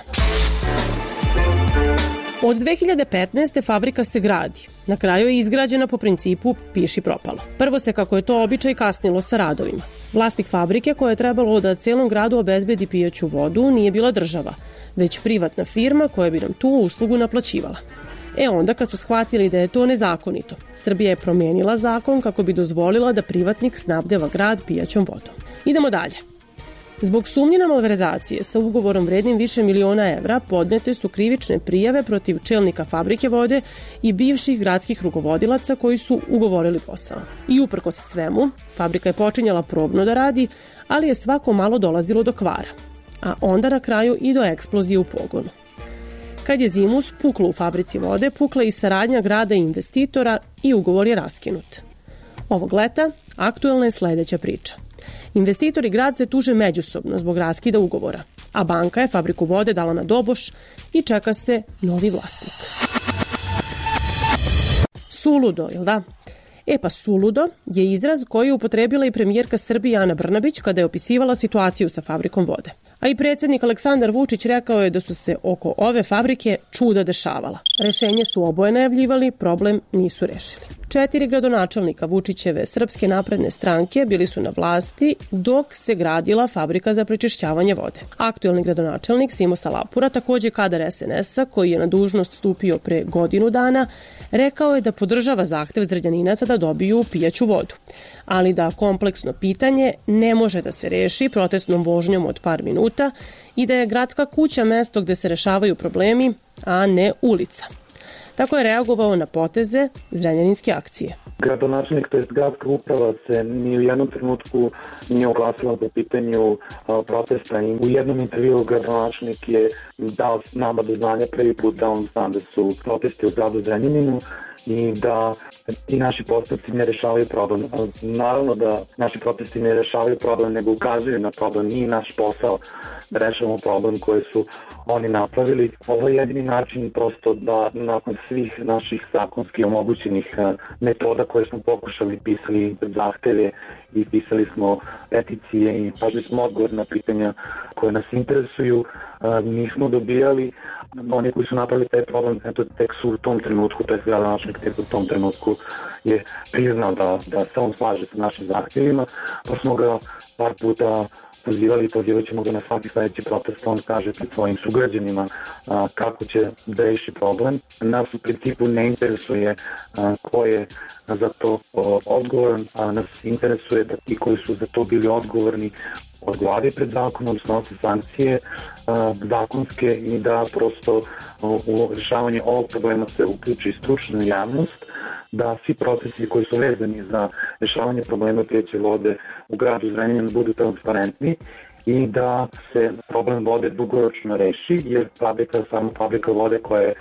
Od dve hiljade petnaeste. fabrika se gradi. Na kraju je izgrađena po principu piši propalo. Prvo se, kako je to običaj, kasnilo sa radovima. Vlasnik fabrike, koja je trebalo da celom gradu obezbedi pijaću vodu, nije bila država, već privatna firma koja bi nam tu uslugu naplaćivala. E onda, kad su shvatili da je to nezakonito, Srbija je promenila zakon kako bi dozvolila da privatnik snabdeva grad pijaćom vodom. Idemo dalje. Zbog sumnje na malverzacije sa ugovorom vrednim više miliona evra podnete su krivične prijave protiv čelnika fabrike vode i bivših gradskih rukovodilaca koji su ugovorili posao. I uprkos svemu, fabrika je počinjala probno da radi, ali je svako malo dolazilo do kvara, a onda na kraju i do eksplozije u pogonu. Kad je zimus puklo u fabrici vode, pukla i saradnja grada i investitora i ugovor je raskinut. Ovog leta aktuelna je sledeća priča. Investitor i grad se tuže međusobno zbog raskida ugovora, a banka je fabriku vode dala na doboš i čeka se novi vlasnik. Suludo, jel da? E pa suludo je izraz koji je upotrebila i premijerka Srbije Ana Brnabić kada je opisivala situaciju sa fabrikom vode. A i predsjednik Aleksandar Vučić rekao je da su se oko ove fabrike čuda dešavala. Rešenje su oboje najavljivali, problem nisu rešili. Četiri gradonačelnika Vučićeve Srpske napredne stranke bili su na vlasti dok se gradila fabrika za prečišćavanje vode. Aktuelni gradonačelnik Simo Salapura, takođe kadar es en es a, koji je na dužnost stupio pre godinu dana, rekao je da podržava zahtev Zrenjaninaca da dobiju pijaću vodu, ali da kompleksno pitanje ne može da se reši protestnom vožnjom od par minuta i da je gradska kuća mesto gde se rešavaju problemi, a ne ulica. Tako je reagovao na poteze Zrenjaninske akcije. Gradonačelnik, to je gradska uprava, se ni u jednom trenutku nije oglasila po pitanju a, protesta i u jednom intervju gradonačelnik je dao nama do znanja prvi put da on zna da su protesti u gradu Zrenjaninu i da ti naši postupci ne rešavaju problem. Naravno da naši protesti ne rešavaju problem, nego ukazuju na problem. Nije naš posao da rešavamo problem koji su oni napravili. Ovo je jedini način prosto da nakon svih naših zakonskih omogućenih metoda koje smo pokušali, pisali zahteve i pisali smo peticije i tražili smo odgovor na pitanja koje nas interesuju, nismo dobijali. Oni koji su napravili taj problem, eto, tek su u tom trenutku, to je gradonačelnik tek u tom trenutku je priznao da, da se on slaže sa našim zahtjevima, pa smo ga par puta pozivali i pozivat ćemo ga na svaki sledeći protest, on kaže pred svojim sugrađanima a, kako će da reši problem. Nas u principu ne interesuje a, ko je za to o, odgovoran, a nas interesuje da ti koji su za to bili odgovorni odgovore pred zakonom, snose sankcije a, zakonske i da prosto u, u rešavanje ovog problema se uključi stručnu javnost, da svi procesi koji su vezani za rešavanje problema pijaće vode u gradu Zrenjaninu budu transparentni i da se problem vode dugoročno reši, jer fabrika, samo fabrika vode koja je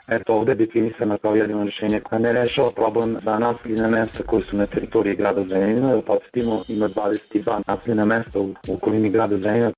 Eto, ovde je definisano kao jedino rješenje koje ne rešava problem za naseljena mesta koji su na teritoriji grada Zrenjanina. Da podsjetimo, ima dvadeset dva naseljena mesta u okolini grada Zrenjanina.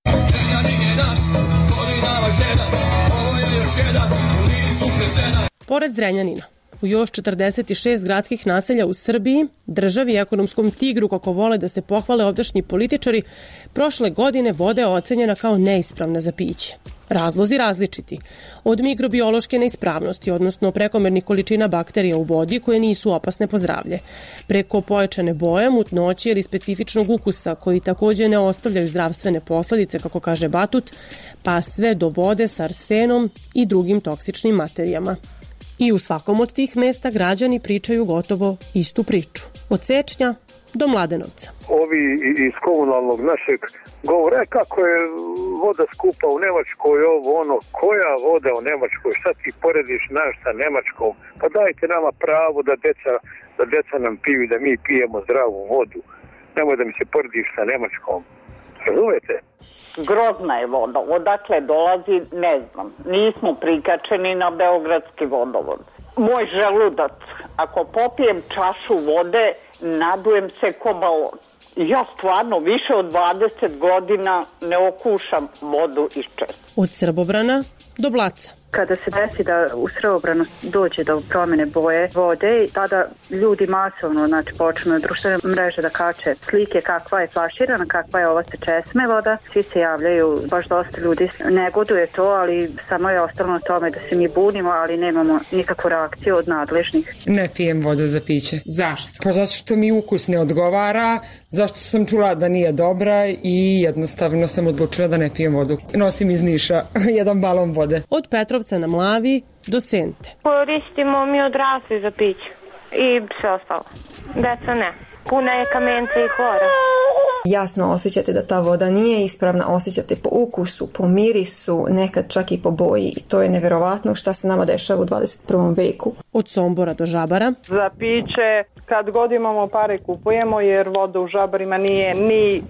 Pored Zrenjanina, u još četrdeset šest gradskih naselja u Srbiji, državi i ekonomskom tigru, kako vole da se pohvale ovdašnji političari, prošle godine voda je ocenjena kao neispravna za piće. Razlozi različiti. Od mikrobiološke neispravnosti, odnosno prekomernih količina bakterija u vodi koje nisu opasne po zdravlje, preko pojačane boje, mutnoće ili specifičnog ukusa koji takođe ne ostavljaju zdravstvene posledice, kako kaže Batut, pa sve do vode sa arsenom i drugim toksičnim materijama. I u svakom od tih mesta građani pričaju gotovo istu priču. Od Sečnja do Mladenovca. Ovi iz komunalnog našeg govore kako je voda skupa u Nemačkoj, ovo ono, koja voda u Nemačkoj, šta ti porediš naš sa Nemačkom, pa dajte nama pravo da deca, da deca nam piju, da mi pijemo zdravu vodu, nemoj da mi se porediš sa Nemačkom. Razumete? Grozna je voda, odakle dolazi, ne znam, nismo prikačeni na beogradski vodovod. Moj želudac, ako popijem čašu vode, nadujem se ko balon. Ja stvarno više od dvadeset godina ne okušam vodu iz česme. Od Srbobrana do Blaca. Kada se desi da u Srbobranu dođe do promjene boje vode, tada ljudi masovno znači, počnu na društvene mreže da kače slike kakva je flaširana, kakva je ova sa česme voda. Svi se javljaju, baš dosta ljudi negoduje to, ali samo je ostalo na tome da se mi bunimo, ali nemamo nikakvu reakciju od nadležnih. Ne pijem vodu za piće. Zašto? Pa zato što mi ukus ne odgovara, zašto sam čula da nije dobra i jednostavno sam odlučila da ne pijem vodu. Nosim iz Niša jedan balon vode. Od Petrovca na Mlavi do Sente. Koristimo mi odrasli za piće i sve ostalo. Deca ne. Puna je kamence i hlora. Jasno osjećate da ta voda nije ispravna, osjećate po ukusu, po mirisu, nekad čak i po boji. I to je neverovatno šta se nama dešava u dvadeset prvom veku. Od Sombora do Žabara. Za piće kad god imamo pare kupujemo jer voda u Žabarima nije ni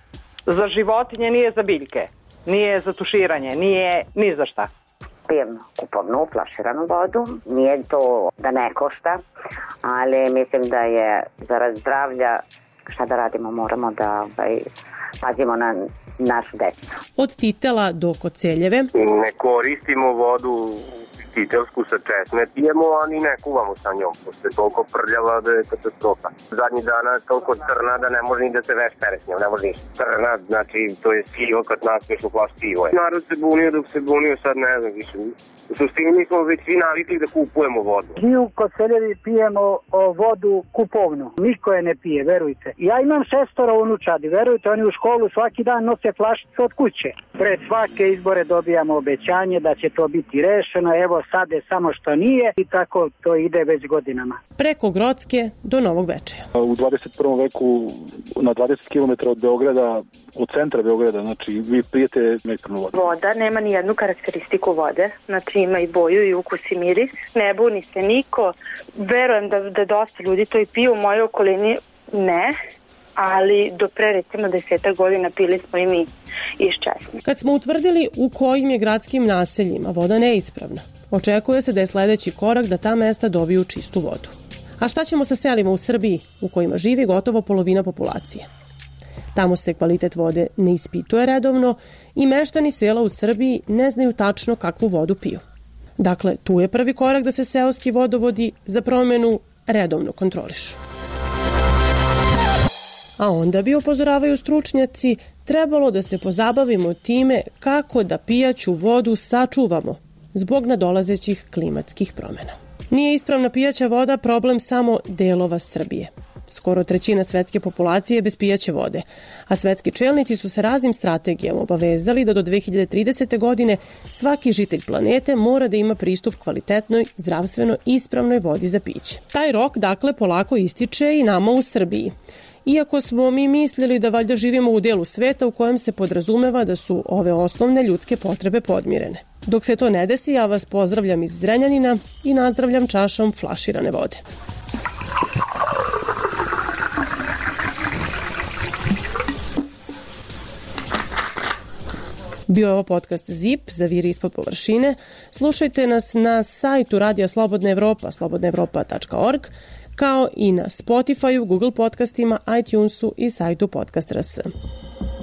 za životinje, nije za biljke, nije za tuširanje, nije ni za šta. Pijem kupovnu, flaširanu vodu. Nije to da ne košta, ali mislim da je zarad zdravlja, šta da radimo, moramo da ovaj, pazimo na našu decu. Od Titela do Koceljeve. Ne koristimo vodu titelsku sa česme, pijemo, a ni ne kuvamo sa njom, pošto je toliko prljava da je katastrofa. Zadnjih dana je toliko crna da ne može ni da se veš pere s njom, ne može ništa. Crna, znači to je sivo kad naspiješ u plaš sivo je. Narod se bunio dok se bunio, sad ne znam više. U suštini mi smo već svi navikli da kupujemo vodu. Mi u Koceljevi pijemo o, vodu kupovnu. Niko je ne pije, verujte. Ja imam šestora unučadi, verujte, oni u školu svaki dan nose flašice od kuće. Pred svake izbore dobijamo obećanje da će to biti rešeno, evo sad je samo što nije i tako to ide već godinama. Preko Grocke do Novog Bečeja. U dvadeset prvom veku na dvadeset kilometara od Beograda, od centra Beograda, znači vi pijete mineralnu vodu. Voda nema ni jednu karakteristiku vode, znači ima i boju i ukus i miris, ne buni se niko, verujem da, da dosta ljudi to i piju, u mojoj okolini ne, ali do pre recimo deseta godina pili smo i mi iz česme. Kad smo utvrdili u kojim je gradskim naseljima voda neispravna, očekuje se da je sledeći korak da ta mesta dobiju čistu vodu. A šta ćemo sa selima u Srbiji u kojima živi gotovo polovina populacije? Tamo se kvalitet vode ne ispituje redovno i meštani sela u Srbiji ne znaju tačno kakvu vodu piju. Dakle, tu je prvi korak da se seoski vodovodi za promenu redovno kontrolišu. A onda bi, upozoravaju stručnjaci, trebalo da se pozabavimo time kako da pijaću vodu sačuvamo zbog nadolazećih klimatskih promjena. Nije ispravna pijaća voda problem samo delova Srbije. Skoro trećina svetske populacije je bez pijaće vode, a svetski čelnici su se raznim strategijama obavezali da do dve hiljade tridesete. godine svaki žitelj planete mora da ima pristup kvalitetnoj, zdravstveno ispravnoj vodi za piće. Taj rok, dakle, polako ističe i nama u Srbiji. Iako smo mi mislili da valjda živimo u delu sveta u kojem se podrazumeva da su ove osnovne ljudske potrebe podmirene. Dok se to ne desi, ja vas pozdravljam iz Zrenjanina i nazdravljam čašom flaširane vode. Bio je ovo podcast Zip, Zaviri ispod površine. Slušajte nas na sajtu Radija Slobodna Evropa, slobodna evropa tačka org, kao i na Spotifyu, Google podcastima, iTunesu i sajtu Podcast R S.